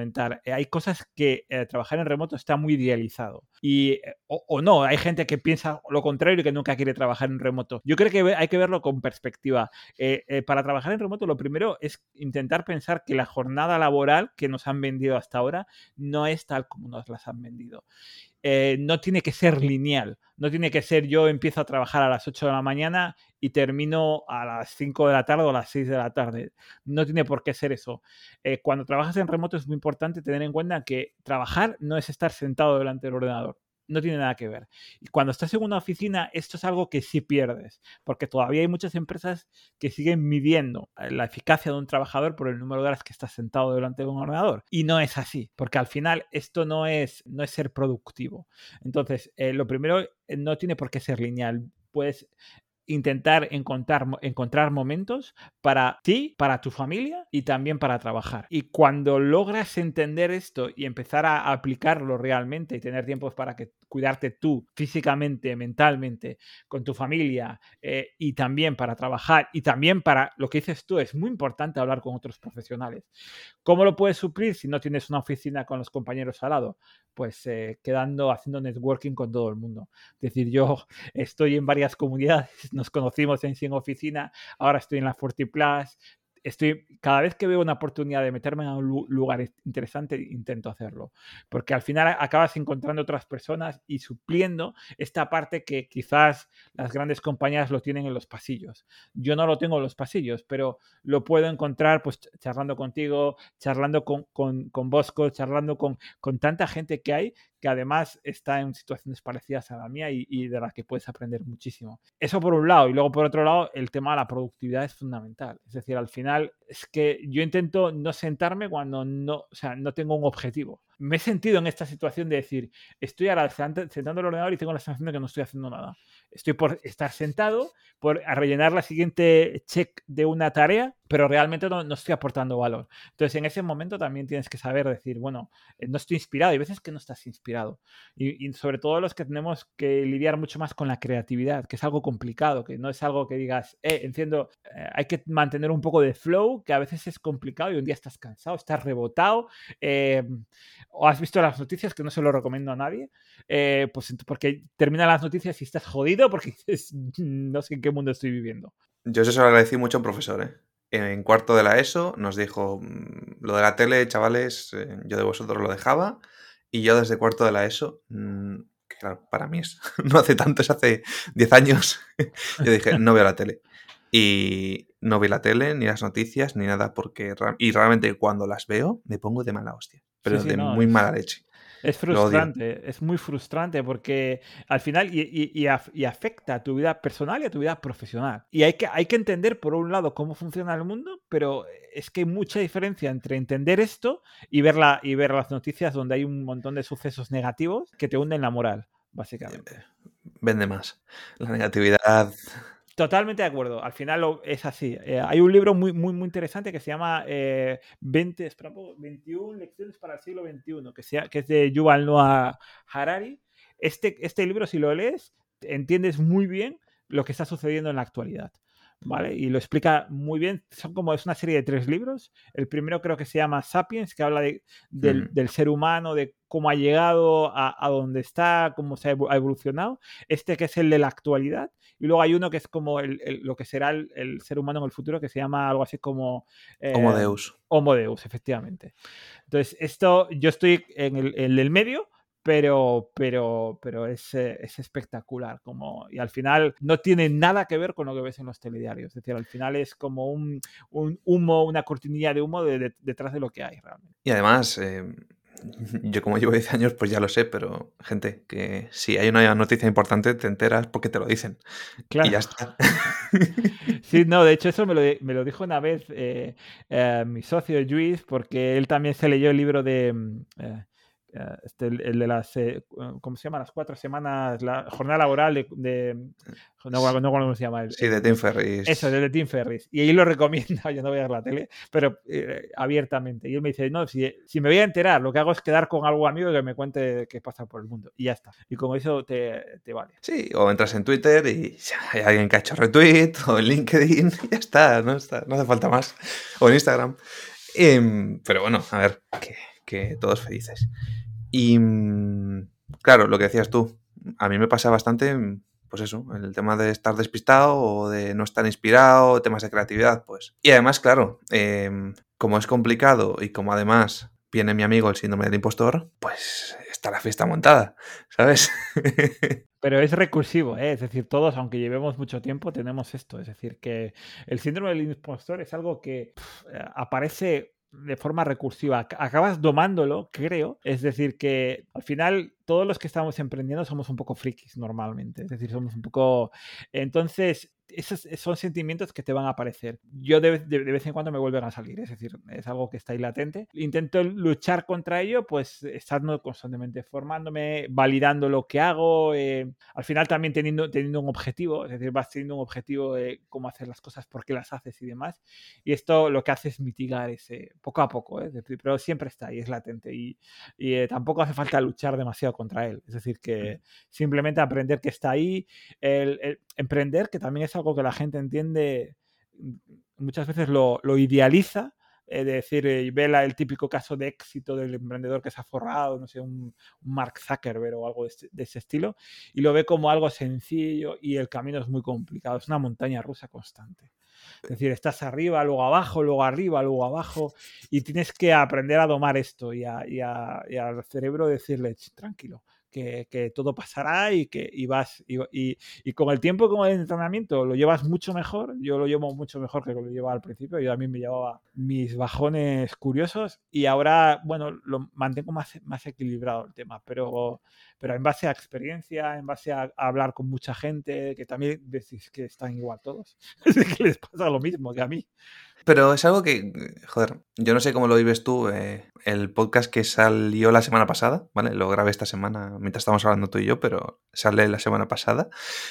hay cosas que eh, trabajar en remoto está muy idealizado. Y, o, o no, hay gente que piensa lo contrario y que nunca quiere trabajar en remoto. Yo creo que hay que verlo con perspectiva. Eh, eh, para trabajar en remoto, lo primero es intentar pensar que la jornada laboral que nos han vendido hasta ahora no es tal como nos las han vendido. Eh, no tiene que ser lineal, no tiene que ser yo empiezo a trabajar a las ocho de la mañana y termino a las cinco de la tarde o a las seis de la tarde. No tiene por qué ser eso. Eh, cuando trabajas en remoto es muy importante tener en cuenta que trabajar no es estar sentado delante del ordenador. No tiene nada que ver. Y cuando estás en una oficina, esto es algo que sí pierdes, porque todavía hay muchas empresas que siguen midiendo la eficacia de un trabajador por el número de horas que está sentado delante de un ordenador. Y no es así, porque al final esto no es, no es ser productivo. Entonces, eh, lo primero, eh, no tiene por qué ser lineal. Puedes intentar encontrar, encontrar momentos para ti, para tu familia y también para trabajar. Y cuando logras entender esto y empezar a aplicarlo realmente y tener tiempos para que cuidarte tú físicamente, mentalmente, con tu familia eh, y también para trabajar y también para lo que dices tú, es muy importante hablar con otros profesionales. ¿Cómo lo puedes suplir si no tienes una oficina con los compañeros al lado? Pues eh, quedando, haciendo networking con todo el mundo. Es decir, yo estoy en varias comunidades, nos conocimos en Sin Oficina, ahora estoy en la Forti Plus. Estoy, cada vez que veo una oportunidad de meterme en un lugar interesante, intento hacerlo. Porque al final acabas encontrando otras personas y supliendo esta parte que quizás las grandes compañías lo tienen en los pasillos. Yo no lo tengo en los pasillos, pero lo puedo encontrar pues charlando contigo, charlando con, con, con Bosco, charlando con, con tanta gente que hay que además está en situaciones parecidas a la mía y, y de las que puedes aprender muchísimo. Eso por un lado. Y luego por otro lado, el tema de la productividad es fundamental. Es decir, al final es que yo intento no sentarme cuando no, o sea, no tengo un objetivo. Me he sentido en esta situación de decir, estoy ahora sentando el ordenador y tengo la sensación de que no estoy haciendo nada. Estoy por estar sentado, por rellenar la siguiente check de una tarea, pero realmente no, no estoy aportando valor. Entonces, en ese momento también tienes que saber decir, bueno, no estoy inspirado. Hay veces que no estás inspirado. Y, y sobre todo los que tenemos que lidiar mucho más con la creatividad, que es algo complicado, que no es algo que digas, eh, enciendo, eh, hay que mantener un poco de flow, que a veces es complicado y un día estás cansado, estás rebotado, eh, o has visto las noticias, que no se lo recomiendo a nadie, eh, pues porque terminan las noticias y estás jodido porque dices, no sé en qué mundo estoy viviendo. Yo eso se lo agradecí mucho a un profesor, ¿eh? En cuarto de la ESO nos dijo, lo de la tele, chavales, eh, yo de vosotros lo dejaba, y yo desde cuarto de la ESO, mmm, que claro, para mí es, no hace tanto, es hace diez años, yo dije, no veo la tele. Y no vi la tele, ni las noticias, ni nada, porque y realmente cuando las veo me pongo de mala hostia, pero sí, sí, de no, muy es... mala leche. Es frustrante, es muy frustrante porque al final y, y, y, af, y afecta a tu vida personal y a tu vida profesional. Y hay que, hay que entender, por un lado, cómo funciona el mundo, pero es que hay mucha diferencia entre entender esto y ver, la, y ver las noticias donde hay un montón de sucesos negativos que te hunden la moral, básicamente. Vende más. La negatividad... Totalmente de acuerdo. Al final lo, es así. Eh, hay un libro muy, muy, muy interesante que se llama eh, veinte, espera, veintiuna lecciones para el siglo veintiuno, que, sea, que es de Yuval Noah Harari. Este, este libro, si lo lees, entiendes muy bien lo que está sucediendo en la actualidad. ¿Vale? Y lo explica muy bien. Son como, es una serie de tres libros. El primero creo que se llama Sapiens, que habla de, del, mm. del ser humano, de cómo ha llegado a, a donde está, cómo se ha evolucionado. Este que es el de la actualidad. Y luego hay uno que es como el, el, lo que será el, el ser humano en el futuro, que se llama algo así como... Eh, Homo Deus. Homo Deus, efectivamente. Entonces, esto, yo estoy en el, en el medio, pero, pero, pero es, es espectacular. Como, y al final no tiene nada que ver con lo que ves en los telediarios. Es decir, al final es como un, un humo, una cortinilla de humo de, de, detrás de lo que hay realmente. Y además... Eh... Yo como llevo diez años pues ya lo sé, pero gente, que si hay una noticia importante te enteras porque te lo dicen. Claro. Y ya está. Sí, no, de hecho eso me lo, me lo dijo una vez eh, eh, mi socio Luis, porque él también se leyó el libro de... Eh, Este, el, el de las, eh, ¿cómo se llama? Las cuatro semanas, la jornada laboral de, de no, no, ¿cómo se llama? El, sí, de Tim Ferriss. Eso, de Tim Ferriss. Y ahí lo recomienda, yo no voy a ver la tele, pero eh, abiertamente. Y él me dice, no, si, si me voy a enterar, lo que hago es quedar con algún amigo que me cuente qué pasa por el mundo. Y ya está. Y con eso te, te vale. Sí, o entras en Twitter y hay alguien que ha hecho retweet, o en LinkedIn, y ya está, no, está, no hace falta más. O en Instagram. Eh, pero bueno, a ver, que... que todos felices. Y claro, lo que decías tú, a mí me pasa bastante, pues eso, el tema de estar despistado o de no estar inspirado, temas de creatividad, pues. Y además, claro, eh, como es complicado y como además viene mi amigo el síndrome del impostor, pues está la fiesta montada, ¿sabes? Pero es recursivo, ¿eh? Es decir, todos, aunque llevemos mucho tiempo, tenemos esto. Es decir, que el síndrome del impostor es algo que pff, aparece de forma recursiva. Acabas domándolo, creo. Es decir, que al final todos los que estamos emprendiendo somos un poco frikis normalmente. Es decir, somos un poco... Entonces, esos son sentimientos que te van a aparecer. Yo de, de, de vez en cuando me vuelven a salir. Es decir, es algo que está ahí latente. Intento luchar contra ello, pues estando constantemente formándome, validando lo que hago. Eh, al final también teniendo, teniendo un objetivo. Es decir, vas teniendo un objetivo de cómo hacer las cosas, por qué las haces y demás. Y esto lo que hace es mitigar ese poco a poco. ¿eh? Es decir, pero siempre está ahí, es latente. Y, y eh, tampoco hace falta luchar demasiado contra él. Es decir, que simplemente aprender que está ahí. El, el emprender, que también es algo que la gente entiende, muchas veces lo, lo idealiza, eh, de decir, eh, ve la, el típico caso de éxito del emprendedor que se ha forrado, no sé, un, un Mark Zuckerberg o algo de, este, de ese estilo, y lo ve como algo sencillo y el camino es muy complicado, es una montaña rusa constante. Es decir, estás arriba, luego abajo, luego arriba, luego abajo, y tienes que aprender a domar esto y, a, y, a, y al cerebro decirle, tranquilo, que, que todo pasará y que y vas y, y, y con el tiempo, con el entrenamiento, lo llevas mucho mejor. Yo lo llevo mucho mejor que lo llevaba al principio. Yo a mí me llevaba mis bajones curiosos y ahora, bueno, lo mantengo más, más equilibrado el tema, pero, pero en base a experiencia, en base a, a hablar con mucha gente, que también decís que están igual todos, que les pasa lo mismo que a mí. Pero es algo que, joder, yo no sé cómo lo vives tú. Eh, el podcast que salió la semana pasada, ¿vale? Lo grabé esta semana mientras estábamos hablando tú y yo, pero sale la semana pasada.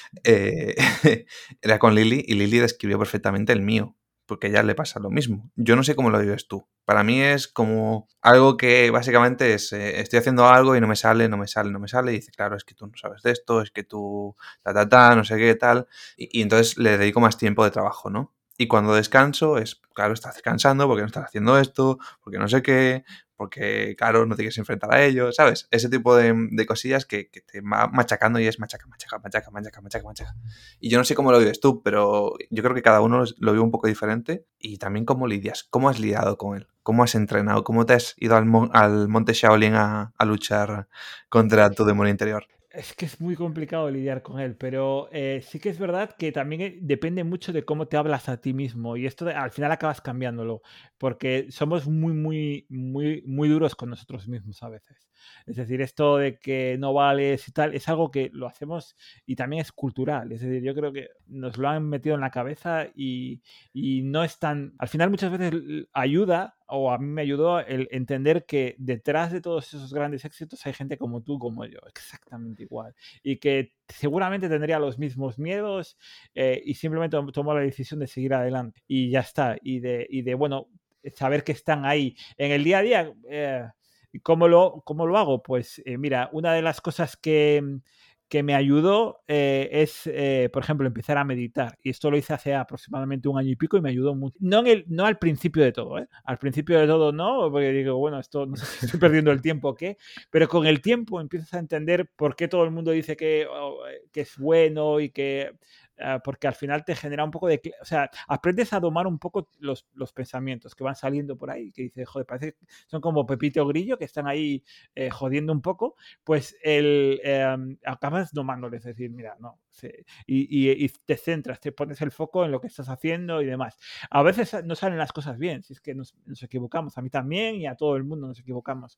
Eh, era con Lili y Lili describió perfectamente el mío, porque a ella le pasa lo mismo. Yo no sé cómo lo vives tú. Para mí es como algo que básicamente es, eh, estoy haciendo algo y no me sale, no me sale, no me sale. Y dice, claro, es que tú no sabes de esto, es que tú, ta, ta, ta, no sé qué, tal. Y, y entonces le dedico más tiempo de trabajo, ¿no? Y cuando descanso es, claro, estás descansando porque no estás haciendo esto, porque no sé qué, porque, claro, no te quieres enfrentar a ello, ¿sabes? Ese tipo de, de cosillas que, que te va machacando y es machaca, machaca, machaca, machaca, machaca, machaca. Y yo no sé cómo lo vives tú, pero yo creo que cada uno lo vive un poco diferente y también cómo lidias, cómo has lidiado con él, cómo has entrenado, cómo te has ido al, mon al monte Shaolin a, a luchar contra tu demonio interior. Es que es muy complicado lidiar con él, pero eh, sí que es verdad que también depende mucho de cómo te hablas a ti mismo y esto de, al final acabas cambiándolo, porque somos muy, muy, muy, muy duros con nosotros mismos a veces. Es decir, esto de que no vales y tal, es algo que lo hacemos y también es cultural. Es decir, yo creo que nos lo han metido en la cabeza y, y no es tan... Al final muchas veces ayuda, o a mí me ayudó el entender que detrás de todos esos grandes éxitos hay gente como tú, como yo, exactamente igual. Y que seguramente tendría los mismos miedos eh, y simplemente tomó la decisión de seguir adelante. Y ya está. Y de, y de bueno, saber que están ahí. En el día a día, eh, ¿cómo, lo, ¿cómo lo hago? Pues eh, mira, una de las cosas que... que me ayudó eh, es, eh, por ejemplo, empezar a meditar. Y esto lo hice hace aproximadamente un año y pico y me ayudó mucho. No, en el, no al principio de todo, ¿eh? Al principio de todo no, porque digo, bueno, esto no sé si estoy perdiendo el tiempo o qué, pero con el tiempo empiezas a entender por qué todo el mundo dice que, oh, que es bueno y que... Uh, porque al final te genera un poco de... O sea, aprendes a domar un poco los, los pensamientos que van saliendo por ahí, que dices, joder, parece que son como Pepito Grillo, que están ahí eh, jodiendo un poco, pues el, eh, acabas domándoles, es decir, mira, no, sí, y, y, y te centras, te pones el foco en lo que estás haciendo y demás. A veces no salen las cosas bien, si es que nos, nos equivocamos, a mí también y a todo el mundo nos equivocamos,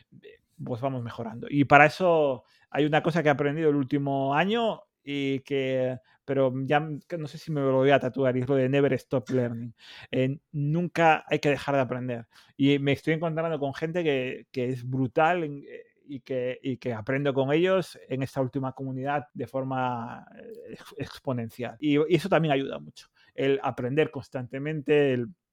pues vamos mejorando. Y para eso hay una cosa que he aprendido el último año y que, pero ya no sé si me lo voy a tatuar, y es lo de never stop learning. Eh, nunca hay que dejar de aprender. Y me estoy encontrando con gente que, que es brutal en, y, que, y que aprendo con ellos en esta última comunidad de forma exponencial. Y, y eso también ayuda mucho, el aprender constantemente, el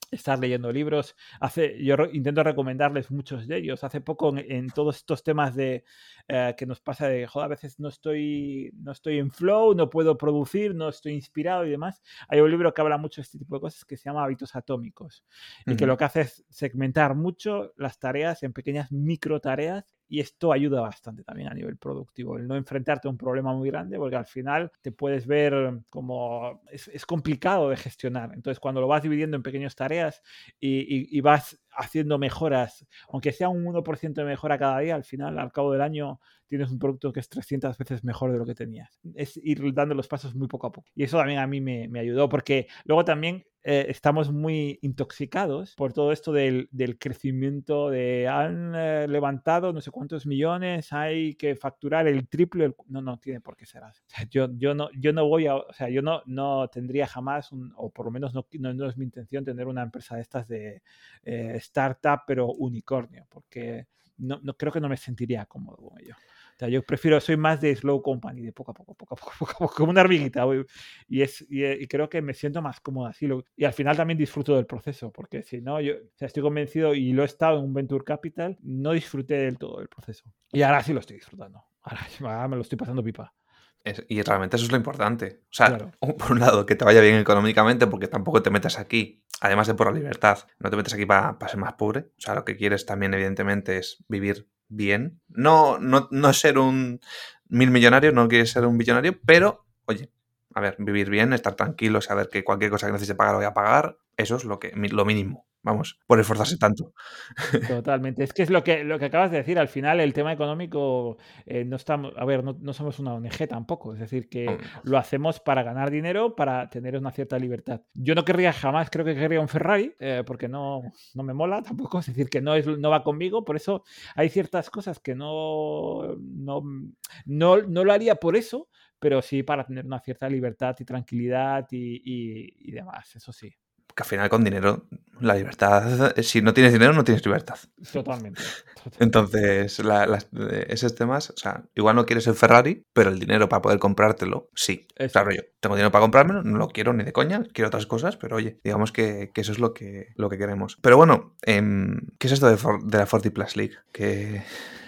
estar leyendo libros. Hace, yo re, intento recomendarles muchos de ellos. Hace poco en, en todos estos temas de eh, que nos pasa de, joder, a veces no estoy, no estoy en flow, no puedo producir, no estoy inspirado y demás. Hay un libro que habla mucho de este tipo de cosas que se llama Hábitos Atómicos y uh-huh. que lo que hace es segmentar mucho las tareas en pequeñas micro tareas. Y esto ayuda bastante también a nivel productivo, el no enfrentarte a un problema muy grande, porque al final te puedes ver como... Es, es complicado de gestionar. Entonces, cuando lo vas dividiendo en pequeñas tareas y, y, y vas haciendo mejoras, aunque sea un uno por ciento de mejora cada día, al final, al cabo del año, tienes un producto que es trescientas veces mejor de lo que tenías. Es ir dando los pasos muy poco a poco. Y eso también a mí me, me ayudó, porque luego también eh, estamos muy intoxicados por todo esto del, del crecimiento, de han eh, levantado no sé cuántos millones, hay que facturar el triple. El... No, no tiene por qué ser así. O sea, yo, yo, no, yo no voy a... O sea, yo no, no tendría jamás, un, o por lo menos no, no, no es mi intención tener una empresa de estas de eh, startup, pero unicornio, porque no, no creo que no me sentiría cómodo con ello. O sea, yo prefiero, soy más de slow company, de poco a poco, poco a poco, poco a poco, como una hormiguita. Y, es, y, y creo que me siento más cómodo así. Y al final también disfruto del proceso, porque si no, yo o sea, estoy convencido, y lo he estado en un Venture Capital, no disfruté del todo del proceso. Y ahora sí lo estoy disfrutando. Ahora, ahora me lo estoy pasando pipa. Es, y realmente eso es lo importante. O sea, Claro. por un lado, que te vaya bien económicamente, porque tampoco te metes aquí, además de por la libertad, no te metes aquí para pa ser más pobre. O sea, lo que quieres también, evidentemente, es vivir bien. No, no, no ser un mil millonario, no quieres ser un billonario, pero, oye, a ver, vivir bien, estar tranquilo, saber que cualquier cosa que necesite pagar lo voy a pagar, eso es lo, que, lo mínimo. Vamos, por esforzarse tanto. Totalmente. Es que es lo que, lo que acabas de decir. Al final, el tema económico, eh, no estamos, a ver, no, no somos una O N G tampoco. Es decir, que Oh. lo hacemos para ganar dinero, para tener una cierta libertad. Yo no querría jamás, creo que querría un Ferrari, eh, porque no, no me mola tampoco. Es decir, que no, es, no va conmigo. Por eso hay ciertas cosas que no, no, no, no lo haría por eso, pero sí para tener una cierta libertad y tranquilidad y, y, y demás. Eso sí. Que al final con dinero, la libertad, si no tienes dinero no tienes libertad. Totalmente. totalmente. Entonces, la, la, esos temas, o sea, igual no quieres el Ferrari, pero el dinero para poder comprártelo, sí. Eso. Claro, yo tengo dinero para comprármelo, no lo quiero ni de coña, quiero otras cosas, pero oye, digamos que, que eso es lo que, lo que queremos. Pero bueno, eh, ¿qué es esto de, for, de la forty Plus League? Que...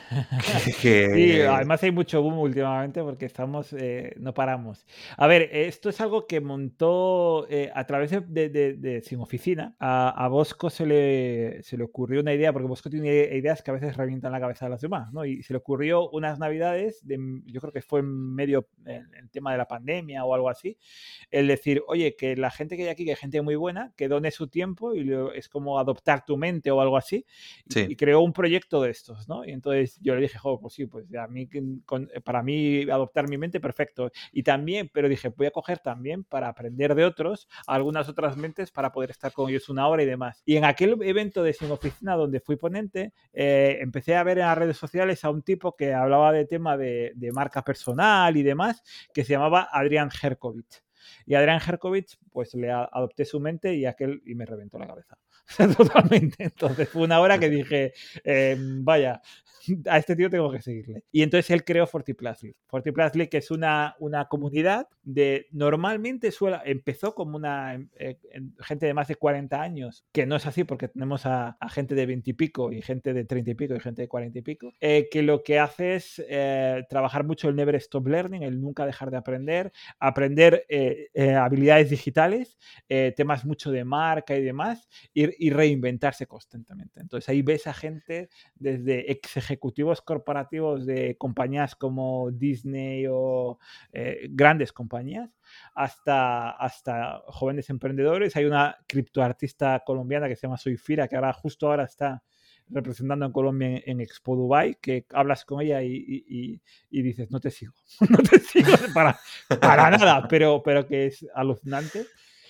que, que... Sí, además hay mucho boom últimamente porque estamos, eh, no paramos. A ver, esto es algo que montó eh, a través de, de, de, de Sin Oficina. A, a Bosco se le, se le ocurrió una idea, porque Bosco tiene ideas que a veces revientan la cabeza de los demás, ¿no? Y se le ocurrió unas navidades, de, yo creo que fue en medio el, el tema de la pandemia o algo así, el decir, oye, que la gente que hay aquí, que hay gente muy buena, que done su tiempo y lo, es como adoptar tu mente o algo así. Sí. Y, y creó un proyecto de estos, ¿no? Y entonces yo le dije, jo, pues sí, pues a mí, con, para mí adoptar mi mente, perfecto. Y también, pero dije, voy a coger también para aprender de otros, algunas otras mentes para poder estar con ellos una hora y demás. Y en aquel evento de Sin Oficina donde fui ponente, eh, empecé a ver en las redes sociales a un tipo que hablaba de tema de, de marca personal y demás, que se llamaba Adrián Herkovich. Y Adrián Herkovich, pues le adopté su mente y aquel y me reventó la cabeza. Totalmente. Entonces fue una hora que dije, eh, vaya, a este tío tengo que seguirle. Y entonces él creó forty Plus League. forty Plus League es una, una comunidad de, normalmente suele, empezó como una eh, gente de más de cuarenta años, que no es así porque tenemos a, a gente de veinte y pico y gente de treinta y pico y gente de cuarenta y pico, eh, que lo que hace es eh, trabajar mucho el never stop learning, el nunca dejar de aprender, aprender eh, eh, habilidades digitales, eh, temas mucho de marca y demás, y, y reinventarse constantemente. Entonces ahí ves a gente desde ex ejecutivos corporativos de compañías como Disney o eh, grandes compañías, hasta, hasta jóvenes emprendedores. Hay una criptoartista colombiana que se llama Soyfira, que ahora justo ahora está representando en Colombia en, en Expo Dubai, que hablas con ella y, y, y dices, no te sigo, no te sigo para, para nada, pero, pero que es alucinante.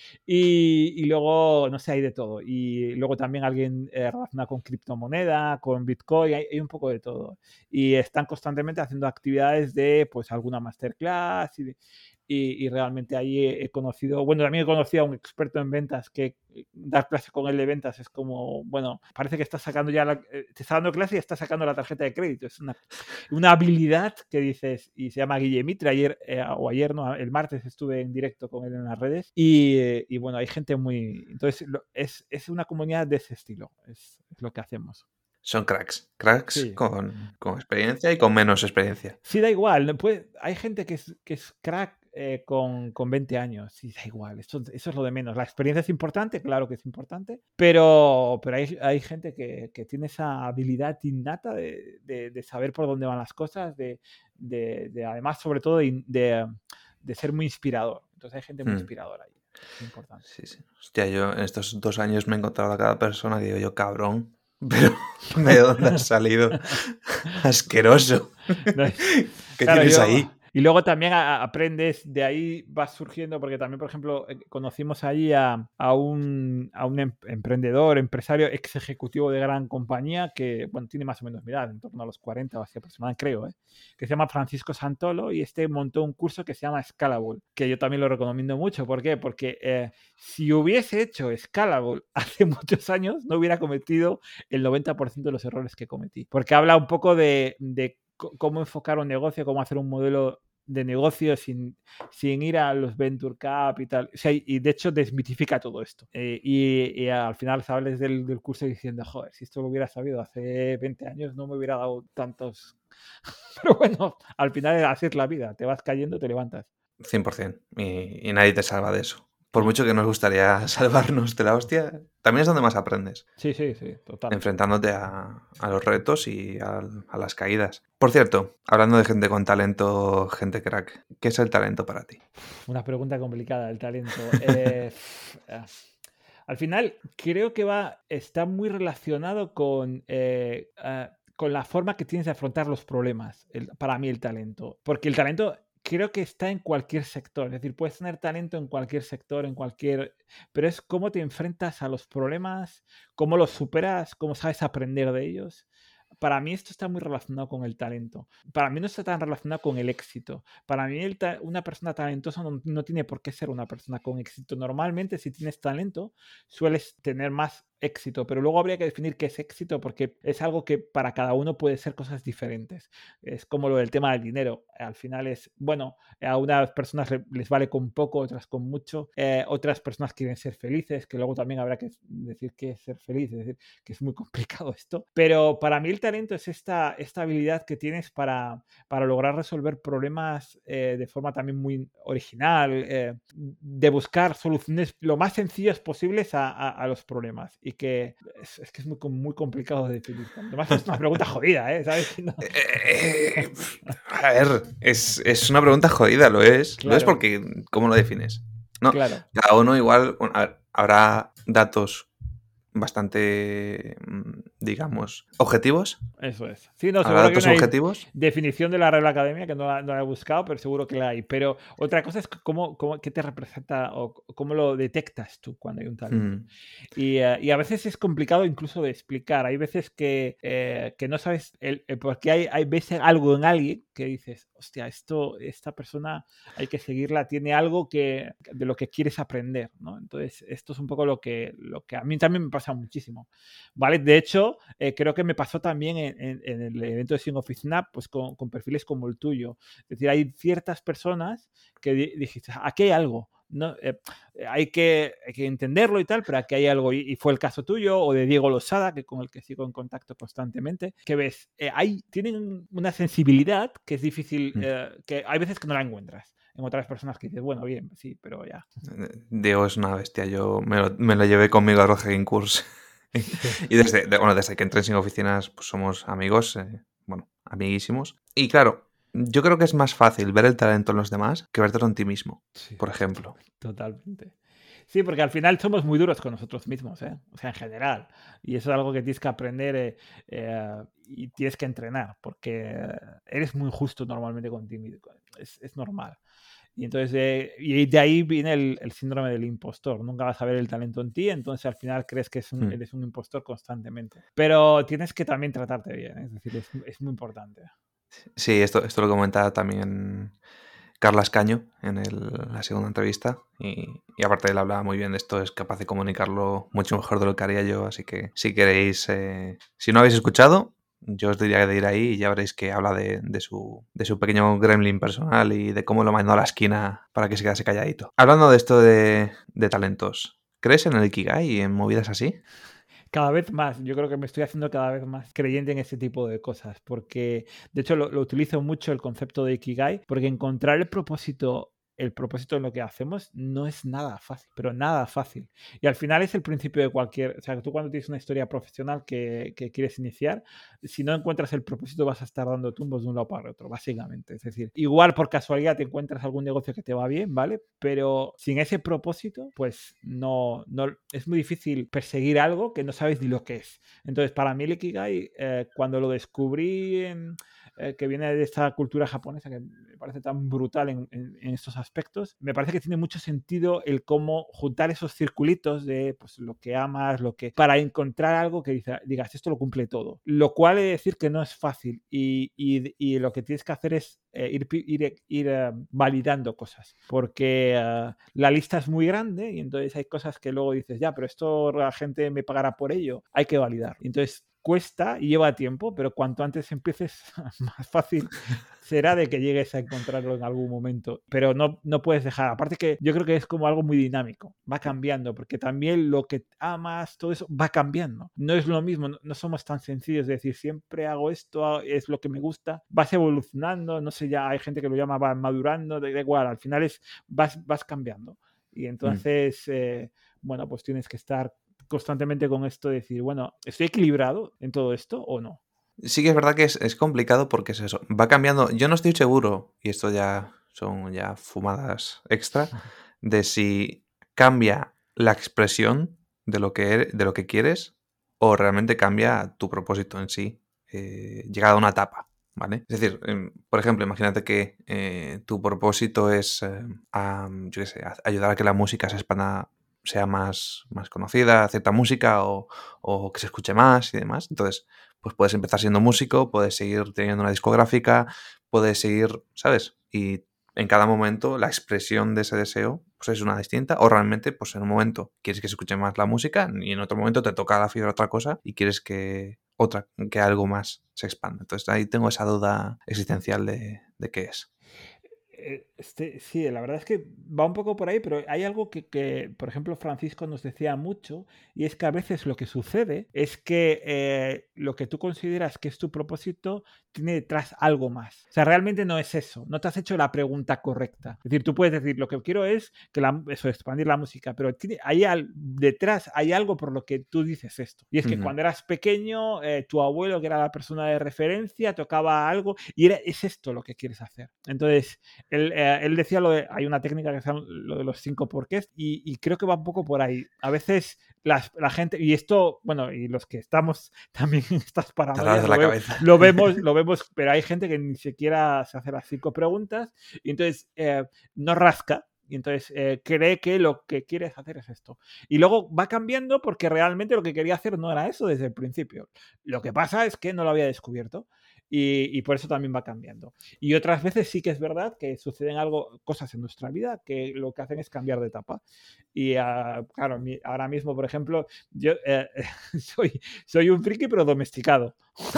Y, y luego, no sé, hay de todo. Y luego también alguien eh, relacionado con criptomoneda, con Bitcoin, hay, hay un poco de todo. Y están constantemente haciendo actividades de, pues, alguna masterclass. Y, y, y realmente ahí he, he conocido, bueno, también he conocido a un experto en ventas que dar clase con él de ventas es como, bueno, parece que estás sacando ya, la, te está dando clase y está sacando la tarjeta de crédito. Es una, una habilidad que dices, y se llama Guillemitre, ayer, eh, o ayer, no, el martes estuve en directo con él en las redes, y, eh, y bueno, hay gente muy, entonces lo, es, es una comunidad de ese estilo, es, es lo que hacemos. Son cracks, cracks Sí. con, con experiencia y con menos experiencia. Sí, da igual. Pues, hay gente que es, que es crack eh, con, con veinte años. Sí, da igual. Eso, eso es lo de menos. La experiencia es importante, claro que es importante, pero, pero hay, hay gente que, que tiene esa habilidad innata de, de, de saber por dónde van las cosas, de, de, de además, sobre todo, de, de, de ser muy inspirador. Entonces hay gente muy Hmm. inspiradora ahí. Es importante. Sí, sí. Hostia, yo en estos dos años me he encontrado a cada persona que digo yo, cabrón, pero ¿de dónde has salido? Asqueroso. No es- ¿Qué Claro, tienes yo- ahí? Y luego también a- a- aprendes, de ahí vas surgiendo, porque también, por ejemplo, eh, conocimos allí a, a un, a un em- emprendedor, empresario, ex ejecutivo de gran compañía, que bueno, tiene más o menos mi edad, en torno a los cuarenta o así aproximadamente, creo, ¿eh? Que se llama Francisco Santolo, y este montó un curso que se llama Scalable, que yo también lo recomiendo mucho. ¿Por qué? Porque eh, si hubiese hecho Scalable hace muchos años, no hubiera cometido el noventa por ciento de los errores que cometí. Porque habla un poco de, de cómo enfocar un negocio, cómo hacer un modelo de negocio sin, sin ir a los Venture Cap y tal. O sea, y de hecho desmitifica todo esto. Eh, y, y al final sales del, del curso diciendo, joder, si esto lo hubiera sabido hace veinte años no me hubiera dado tantos... Pero bueno, al final así es la vida. Te vas cayendo, te levantas. cien por ciento. Y, y nadie te salva de eso. Por No. mucho que nos gustaría salvarnos de la hostia, también es donde más aprendes. Sí, sí, sí, total. Enfrentándote a, a los retos y a, a las caídas. Por cierto, hablando de gente con talento, gente crack, ¿qué es el talento para ti? Una pregunta complicada, el talento. Eh, al final, creo que va, está muy relacionado con, eh, uh, con la forma que tienes de afrontar los problemas, el, para mí el talento. Porque el talento creo que está en cualquier sector. Es decir, puedes tener talento en cualquier sector, en cualquier... Pero es cómo te enfrentas a los problemas, cómo los superas, cómo sabes aprender de ellos. Para mí esto está muy relacionado con el talento. Para mí no está tan relacionado con el éxito. Para mí el una persona talentosa no, no tiene por qué ser una persona con éxito. Normalmente si tienes talento sueles tener más éxito, pero luego habría que definir qué es éxito, porque es algo que para cada uno puede ser cosas diferentes. Es como lo del tema del dinero. Al final es, bueno, a unas personas les vale con poco, otras con mucho. Eh, otras personas quieren ser felices, que luego también habrá que decir qué es ser feliz, es decir, que es muy complicado esto. Pero para mí el talento es esta, esta habilidad que tienes para, para lograr resolver problemas eh, de forma también muy original, eh, de buscar soluciones lo más sencillas posibles a, a, a los problemas. Y que es, es que es muy, muy complicado de definir. Además es una pregunta jodida, ¿eh? ¿Sabes? No. Eh, a ver, es, es una pregunta jodida, lo es. Claro. Lo es porque, ¿cómo lo defines? No, claro. Cada uno igual, bueno, a ver, habrá datos bastante, digamos, objetivos. Eso es. Sí, no, ¿Habrá datos que objetivos? Definición de la Real Academia, que no la, no la he buscado, pero seguro que la hay. Pero otra cosa es cómo, cómo qué te representa o cómo lo detectas tú cuando hay un talento. Mm. Y, uh, y a veces es complicado incluso de explicar. Hay veces que, eh, que no sabes, el, el, porque hay, hay veces algo en alguien que dices, hostia, esto, esta persona hay que seguirla, tiene algo que, de lo que quieres aprender, ¿no? Entonces, esto es un poco lo que, lo que a mí también me pasa muchísimo, ¿vale? De hecho, eh, creo que me pasó también en, en, en el evento de Sin Oficina, pues con, con perfiles como el tuyo. Es decir, hay ciertas personas que di dijiste, aquí hay algo, ¿no? Eh, hay, que, hay que entenderlo y tal, pero aquí hay algo, y, y fue el caso tuyo, o de Diego Losada, que con el que sigo en contacto constantemente, que ves, eh, hay, tienen una sensibilidad que es difícil, eh, que hay veces que no la encuentras. En otras personas que dices, bueno, bien, sí, pero ya. Diego es una bestia, yo me lo, me lo llevé conmigo a Roge Course. Y desde, de, bueno, desde que entré en Sin Oficinas, pues somos amigos, eh, bueno, amiguísimos. Y claro, yo creo que es más fácil ver el talento en los demás que vértelo en ti mismo, sí, por ejemplo. Totalmente. Sí, porque al final somos muy duros con nosotros mismos, ¿eh? O sea, en general. Y eso es algo que tienes que aprender eh, eh, y tienes que entrenar, porque eres muy injusto normalmente contigo. Es, es normal. Y entonces, eh, y de ahí viene el, el síndrome del impostor. Nunca vas a ver el talento en ti, entonces al final crees que es un, hmm. eres un impostor constantemente. Pero tienes que también tratarte bien, ¿eh? Es decir, es, es muy importante. Sí, esto, esto lo comentaba también Carla Escaño en el, la segunda entrevista y, y aparte él hablaba muy bien de esto, es capaz de comunicarlo mucho mejor de lo que haría yo, así que si queréis, eh, si no habéis escuchado, yo os diría de ir ahí y ya veréis que habla de, de, su, de su pequeño gremlin personal y de cómo lo mandó a la esquina para que se quedase calladito. Hablando de esto de, de talentos, ¿crees en el Ikigai y en movidas así? Cada vez más, yo creo que me estoy haciendo cada vez más creyente en ese tipo de cosas, porque de hecho lo, lo utilizo mucho el concepto de Ikigai, porque encontrar el propósito, el propósito en lo que hacemos no es nada fácil, pero nada fácil. Y al final es el principio de cualquier, o sea, tú cuando tienes una historia profesional que, que quieres iniciar, si no encuentras el propósito vas a estar dando tumbos de un lado para otro, básicamente. Es decir, igual por casualidad te encuentras algún negocio que te va bien, ¿vale? Pero sin ese propósito, pues no, no es muy difícil perseguir algo que no sabes ni lo que es. Entonces, para mí el Ikigai, eh, cuando lo descubrí, en, eh, que viene de esta cultura japonesa que me parece tan brutal en, en, en estos aspectos, me parece que tiene mucho sentido el cómo juntar esos circulitos de pues, lo que amas, lo que para encontrar algo que diga, digas, esto lo cumple todo. Lo cual es decir que no es fácil y, y, y lo que tienes que hacer es eh, ir, ir, ir uh, validando cosas, porque uh, la lista es muy grande y entonces hay cosas que luego dices, ya, pero esto la gente me pagará por ello, hay que validar. Entonces cuesta y lleva tiempo, pero cuanto antes empieces, más fácil será de que llegues a encontrarlo en algún momento. Pero no, no puedes dejar. Aparte que yo creo que es como algo muy dinámico. Va cambiando, porque también lo que amas, todo eso, va cambiando. No es lo mismo, no, no somos tan sencillos de decir, siempre hago esto, es lo que me gusta. Vas evolucionando, no sé, ya hay gente que lo llama va madurando, da igual, al final es vas, vas cambiando. Y entonces, mm. eh, bueno, pues tienes que estar constantemente con esto de decir, bueno, ¿estoy equilibrado en todo esto o no? Sí que es verdad que es, es complicado porque es eso, va cambiando, yo no estoy seguro, y esto ya son ya fumadas extra, de si cambia la expresión de lo que, eres, de lo que quieres o realmente cambia tu propósito en sí, eh, llegado a una etapa, ¿vale? Es decir, eh, por ejemplo, imagínate que eh, tu propósito es, eh, a, yo qué sé, ayudar a que la música se expanda, sea más, más conocida, cierta música o, o que se escuche más y demás. Entonces, pues puedes empezar siendo músico, puedes seguir teniendo una discográfica, puedes seguir, ¿sabes? Y en cada momento la expresión de ese deseo pues es una distinta, o realmente pues en un momento quieres que se escuche más la música y en otro momento te toca la fibra otra cosa y quieres que otra, que algo más se expanda. Entonces ahí tengo esa duda existencial de, de qué es. Este, sí, la verdad es que va un poco por ahí, pero hay algo que, que, por ejemplo, Francisco nos decía mucho, y es que a veces lo que sucede es que eh, lo que tú consideras que es tu propósito tiene detrás algo más. O sea, realmente no es eso, no te has hecho la pregunta correcta. Es decir, tú puedes decir, lo que quiero es que la, eso, expandir la música, pero tiene, hay al, detrás hay algo por lo que tú dices esto. Y es que uh-huh. cuando eras pequeño, eh, tu abuelo, que era la persona de referencia, tocaba algo, y era, es esto lo que quieres hacer. Entonces, Él, eh, él decía lo de, hay una técnica que se llama lo de los cinco porqués y, y creo que va un poco por ahí. A veces las, la gente, y esto, bueno, y los que estamos también en estas paranoias, lo, ve, lo, vemos, lo vemos, pero hay gente que ni siquiera se hace las cinco preguntas y entonces eh, no rasca. Y entonces eh, cree que lo que quieres hacer es esto. Y luego va cambiando porque realmente lo que quería hacer no era eso desde el principio. Lo que pasa es que no lo había descubierto. Y, y por eso también va cambiando. Y otras veces sí que es verdad que suceden algo, cosas en nuestra vida que lo que hacen es cambiar de etapa. Y uh, claro, mi, ahora mismo, por ejemplo, yo eh, soy, soy un friki pero domesticado.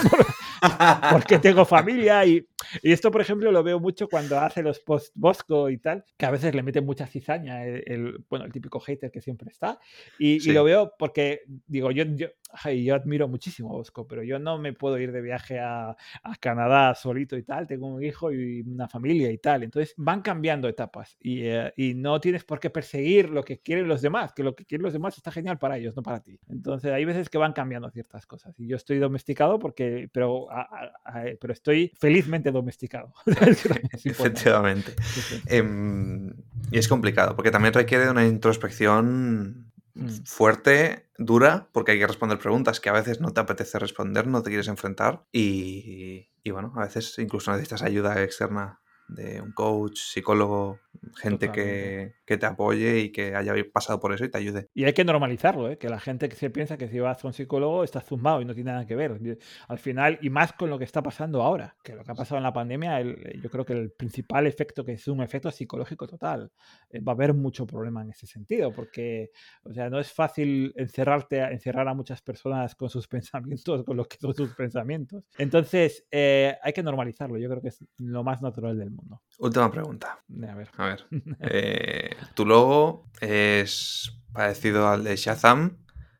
Porque tengo familia y, y esto, por ejemplo, lo veo mucho cuando hace los post Bosco y tal, que a veces le mete mucha cizaña el, el, bueno, el típico hater que siempre está. Y, sí. y lo veo porque, digo, yo, yo, ay, yo admiro muchísimo a Bosco, pero yo no me puedo ir de viaje a, a Canadá solito y tal, tengo un hijo y una familia y tal. Entonces van cambiando etapas y, eh, y no tienes por qué perseguir lo que quieren los demás, que lo que quieren los demás está genial para ellos, no para ti. Entonces hay veces que van cambiando ciertas cosas y yo estoy domesticado porque, pero, a, a, a, pero estoy felizmente domesticado. Efectivamente. Sí, sí. Eh, y es complicado porque también requiere una introspección mm. fuerte, dura, porque hay que responder preguntas que a veces no te apetece responder, no te quieres enfrentar y, y bueno, a veces incluso necesitas ayuda externa de un coach, psicólogo, gente que, que te apoye y que haya pasado por eso y te ayude. Y hay que normalizarlo, ¿eh? Que la gente que se piensa que si vas a un psicólogo estás zumbado y no tiene nada que ver. Al final, y más con lo que está pasando ahora, que lo que ha pasado en la pandemia, el, yo creo que el principal efecto, que es un efecto psicológico total, eh, va a haber mucho problema en ese sentido, porque, o sea, no es fácil encerrarte, encerrar a muchas personas con sus pensamientos, con lo que son sus pensamientos. Entonces, eh, hay que normalizarlo. Yo creo que es lo más natural del mundo. Última pregunta. A ver. A ver. Eh, tu logo es parecido al de Shazam.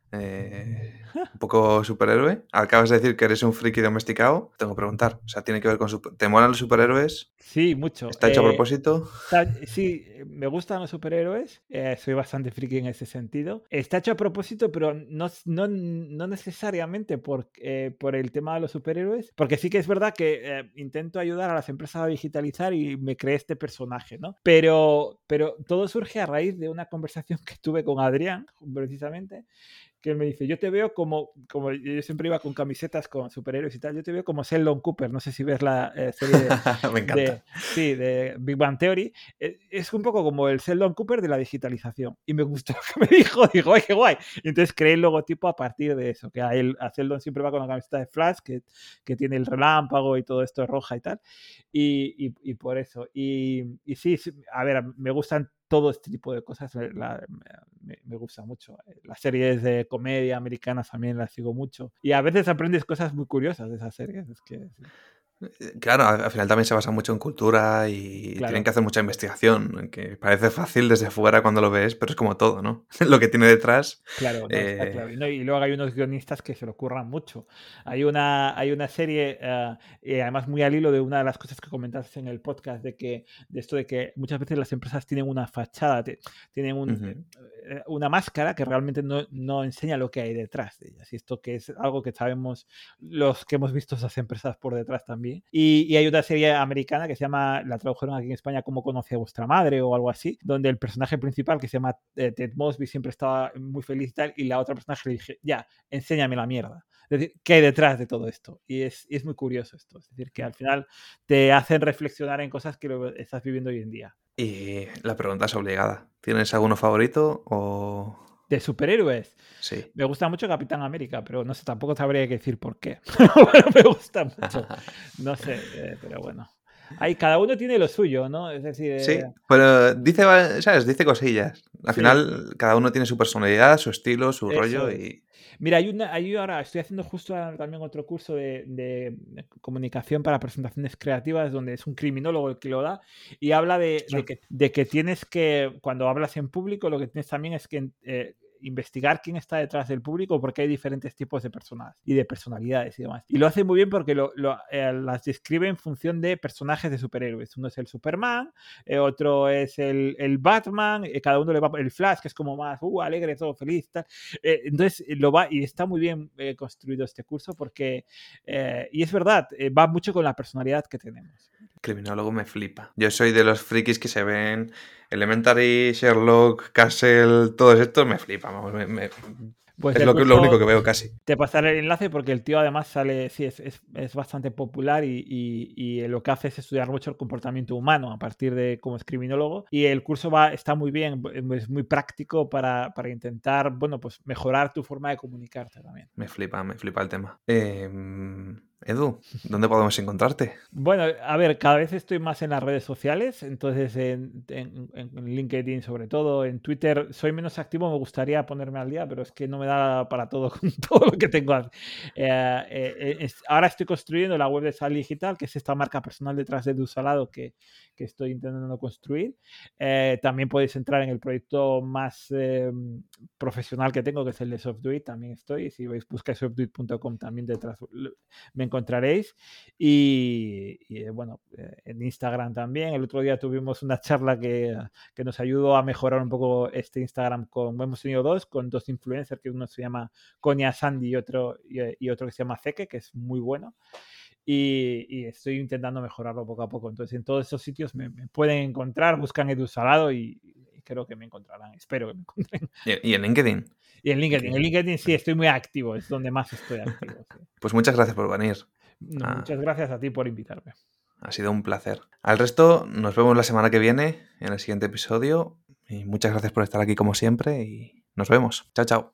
Eh, un poco superhéroe. Acabas de decir que eres un friki domesticado. Tengo que preguntar. O sea, tiene que ver con... Super... ¿Te molan los superhéroes? Sí, mucho. ¿Está hecho eh, a propósito? Está, sí, me gustan los superhéroes. Eh, soy bastante friki en ese sentido. Está hecho a propósito, pero no, no, no necesariamente por, eh, por el tema de los superhéroes. Porque sí que es verdad que eh, intento ayudar a las empresas a digitalizar y me creé este personaje, ¿no? Pero, pero todo surge a raíz de una conversación que tuve con Adrián, precisamente, que él me dice, yo te veo como, como yo siempre iba con camisetas con superhéroes y tal, yo te veo como Sheldon Cooper, no sé si ves la eh, serie de, me encanta. de, sí, de Big Bang Theory, eh, es un poco como el Sheldon Cooper de la digitalización, y me gustó lo que me dijo, dijo, ¡ay, qué guay! Y entonces creé el logotipo a partir de eso, que a, él, a Sheldon siempre va con la camiseta de Flash, que, que tiene el relámpago y todo esto roja y tal, y, y, y por eso, y, y sí, sí, a ver, me gustan todo este tipo de cosas, la, me, me gusta mucho. Las series de comedia americanas también las sigo mucho. Y a veces aprendes cosas muy curiosas de esas series. Es que, sí. Claro, al final también se basa mucho en cultura y claro. Tienen que hacer mucha investigación, que parece fácil desde fuera cuando lo ves, pero es como todo, ¿no? Lo que tiene detrás. Claro, no, eh... está claro. Y, no, y luego hay unos guionistas que se lo curran mucho. Hay una, hay una serie, uh, y además muy al hilo de una de las cosas que comentaste en el podcast, de que de esto de que muchas veces las empresas tienen una fachada, tienen un, uh-huh. una máscara que realmente no, no enseña lo que hay detrás de ellas. Y esto que es algo que sabemos los que hemos visto esas empresas por detrás también. Y, y hay otra serie americana que se llama, la tradujeron aquí en España, ¿Cómo conocí a vuestra madre? O algo así, donde el personaje principal, que se llama eh, Ted Mosby, siempre estaba muy feliz y tal, y la otra personaje le dije, ya, enséñame la mierda. Es decir, ¿qué hay detrás de todo esto? Y es, y es muy curioso esto. Es decir, que al final te hacen reflexionar en cosas que lo estás viviendo hoy en día. Y la pregunta es obligada. ¿Tienes alguno favorito o...? ¿De superhéroes? Sí. Me gusta mucho Capitán América, pero no sé, tampoco sabría qué decir por qué. Bueno, me gusta mucho. No sé, eh, pero bueno. Ahí cada uno tiene lo suyo, ¿no? Es decir... Sí, eh... pero dice, ¿sabes? Dice cosillas. Al sí. final, cada uno tiene su personalidad, su estilo, su Eso rollo es. y... Mira, hay, una, hay ahora, estoy haciendo justo también otro curso de, de comunicación para presentaciones creativas, donde es un criminólogo el que lo da, y habla de, de, que, de que tienes que, cuando hablas en público, lo que tienes también es que... Eh, investigar quién está detrás del público, porque hay diferentes tipos de personas y de personalidades y demás. Y lo hace muy bien porque lo, lo, eh, las describe en función de personajes de superhéroes. Uno es el Superman, eh, otro es el, el Batman, eh, cada uno le va el Flash, que es como más uh, alegre, todo feliz, tal. Eh, entonces lo va, y está muy bien eh, construido este curso porque, eh, y es verdad, eh, va mucho con la personalidad que tenemos. Criminólogo me flipa. Yo soy de los frikis que se ven Elementary, Sherlock, Castle, todos estos me flipan. Vamos, me, me... Pues es lo, que, lo único que veo casi. Te pasaré el enlace porque el tío además sale, sí, es, es, es bastante popular y, y, y lo que hace es estudiar mucho el comportamiento humano a partir de cómo es criminólogo. Y el curso va, está muy bien, es muy práctico para, para intentar, bueno, pues mejorar tu forma de comunicarte también. Me flipa, me flipa el tema. Eh... Edu, ¿dónde podemos encontrarte? Bueno, a ver, cada vez estoy más en las redes sociales, entonces en, en, en LinkedIn sobre todo, en Twitter soy menos activo, me gustaría ponerme al día, pero es que no me da para todo con todo lo que tengo. Eh, eh, es, ahora estoy construyendo la web de Sal Digital, que es esta marca personal detrás de Edu Salado que, que estoy intentando construir. Eh, también podéis entrar en el proyecto más eh, profesional que tengo, que es el de SoftDoIt, también estoy. Si veis, buscáis softdoit punto com también detrás me encontraréis. Y, y bueno, en Instagram también. El otro día tuvimos una charla que, que nos ayudó a mejorar un poco este Instagram. Con, hemos tenido dos, con dos influencers, que uno se llama Konya Sandy y otro, y, y otro que se llama Zeke, que es muy bueno. Y, y estoy intentando mejorarlo poco a poco. Entonces, en todos esos sitios me, me pueden encontrar, buscan Edu Salado y, y creo que me encontrarán. Espero que me encuentren. ¿Y en LinkedIn? Y en LinkedIn. Okay. En LinkedIn sí estoy muy activo, es donde más estoy activo. Sí. Pues muchas gracias por venir. No, ah. Muchas gracias a ti por invitarme. Ha sido un placer. Al resto, nos vemos la semana que viene en el siguiente episodio. Y muchas gracias por estar aquí como siempre y nos vemos. Chao, chao.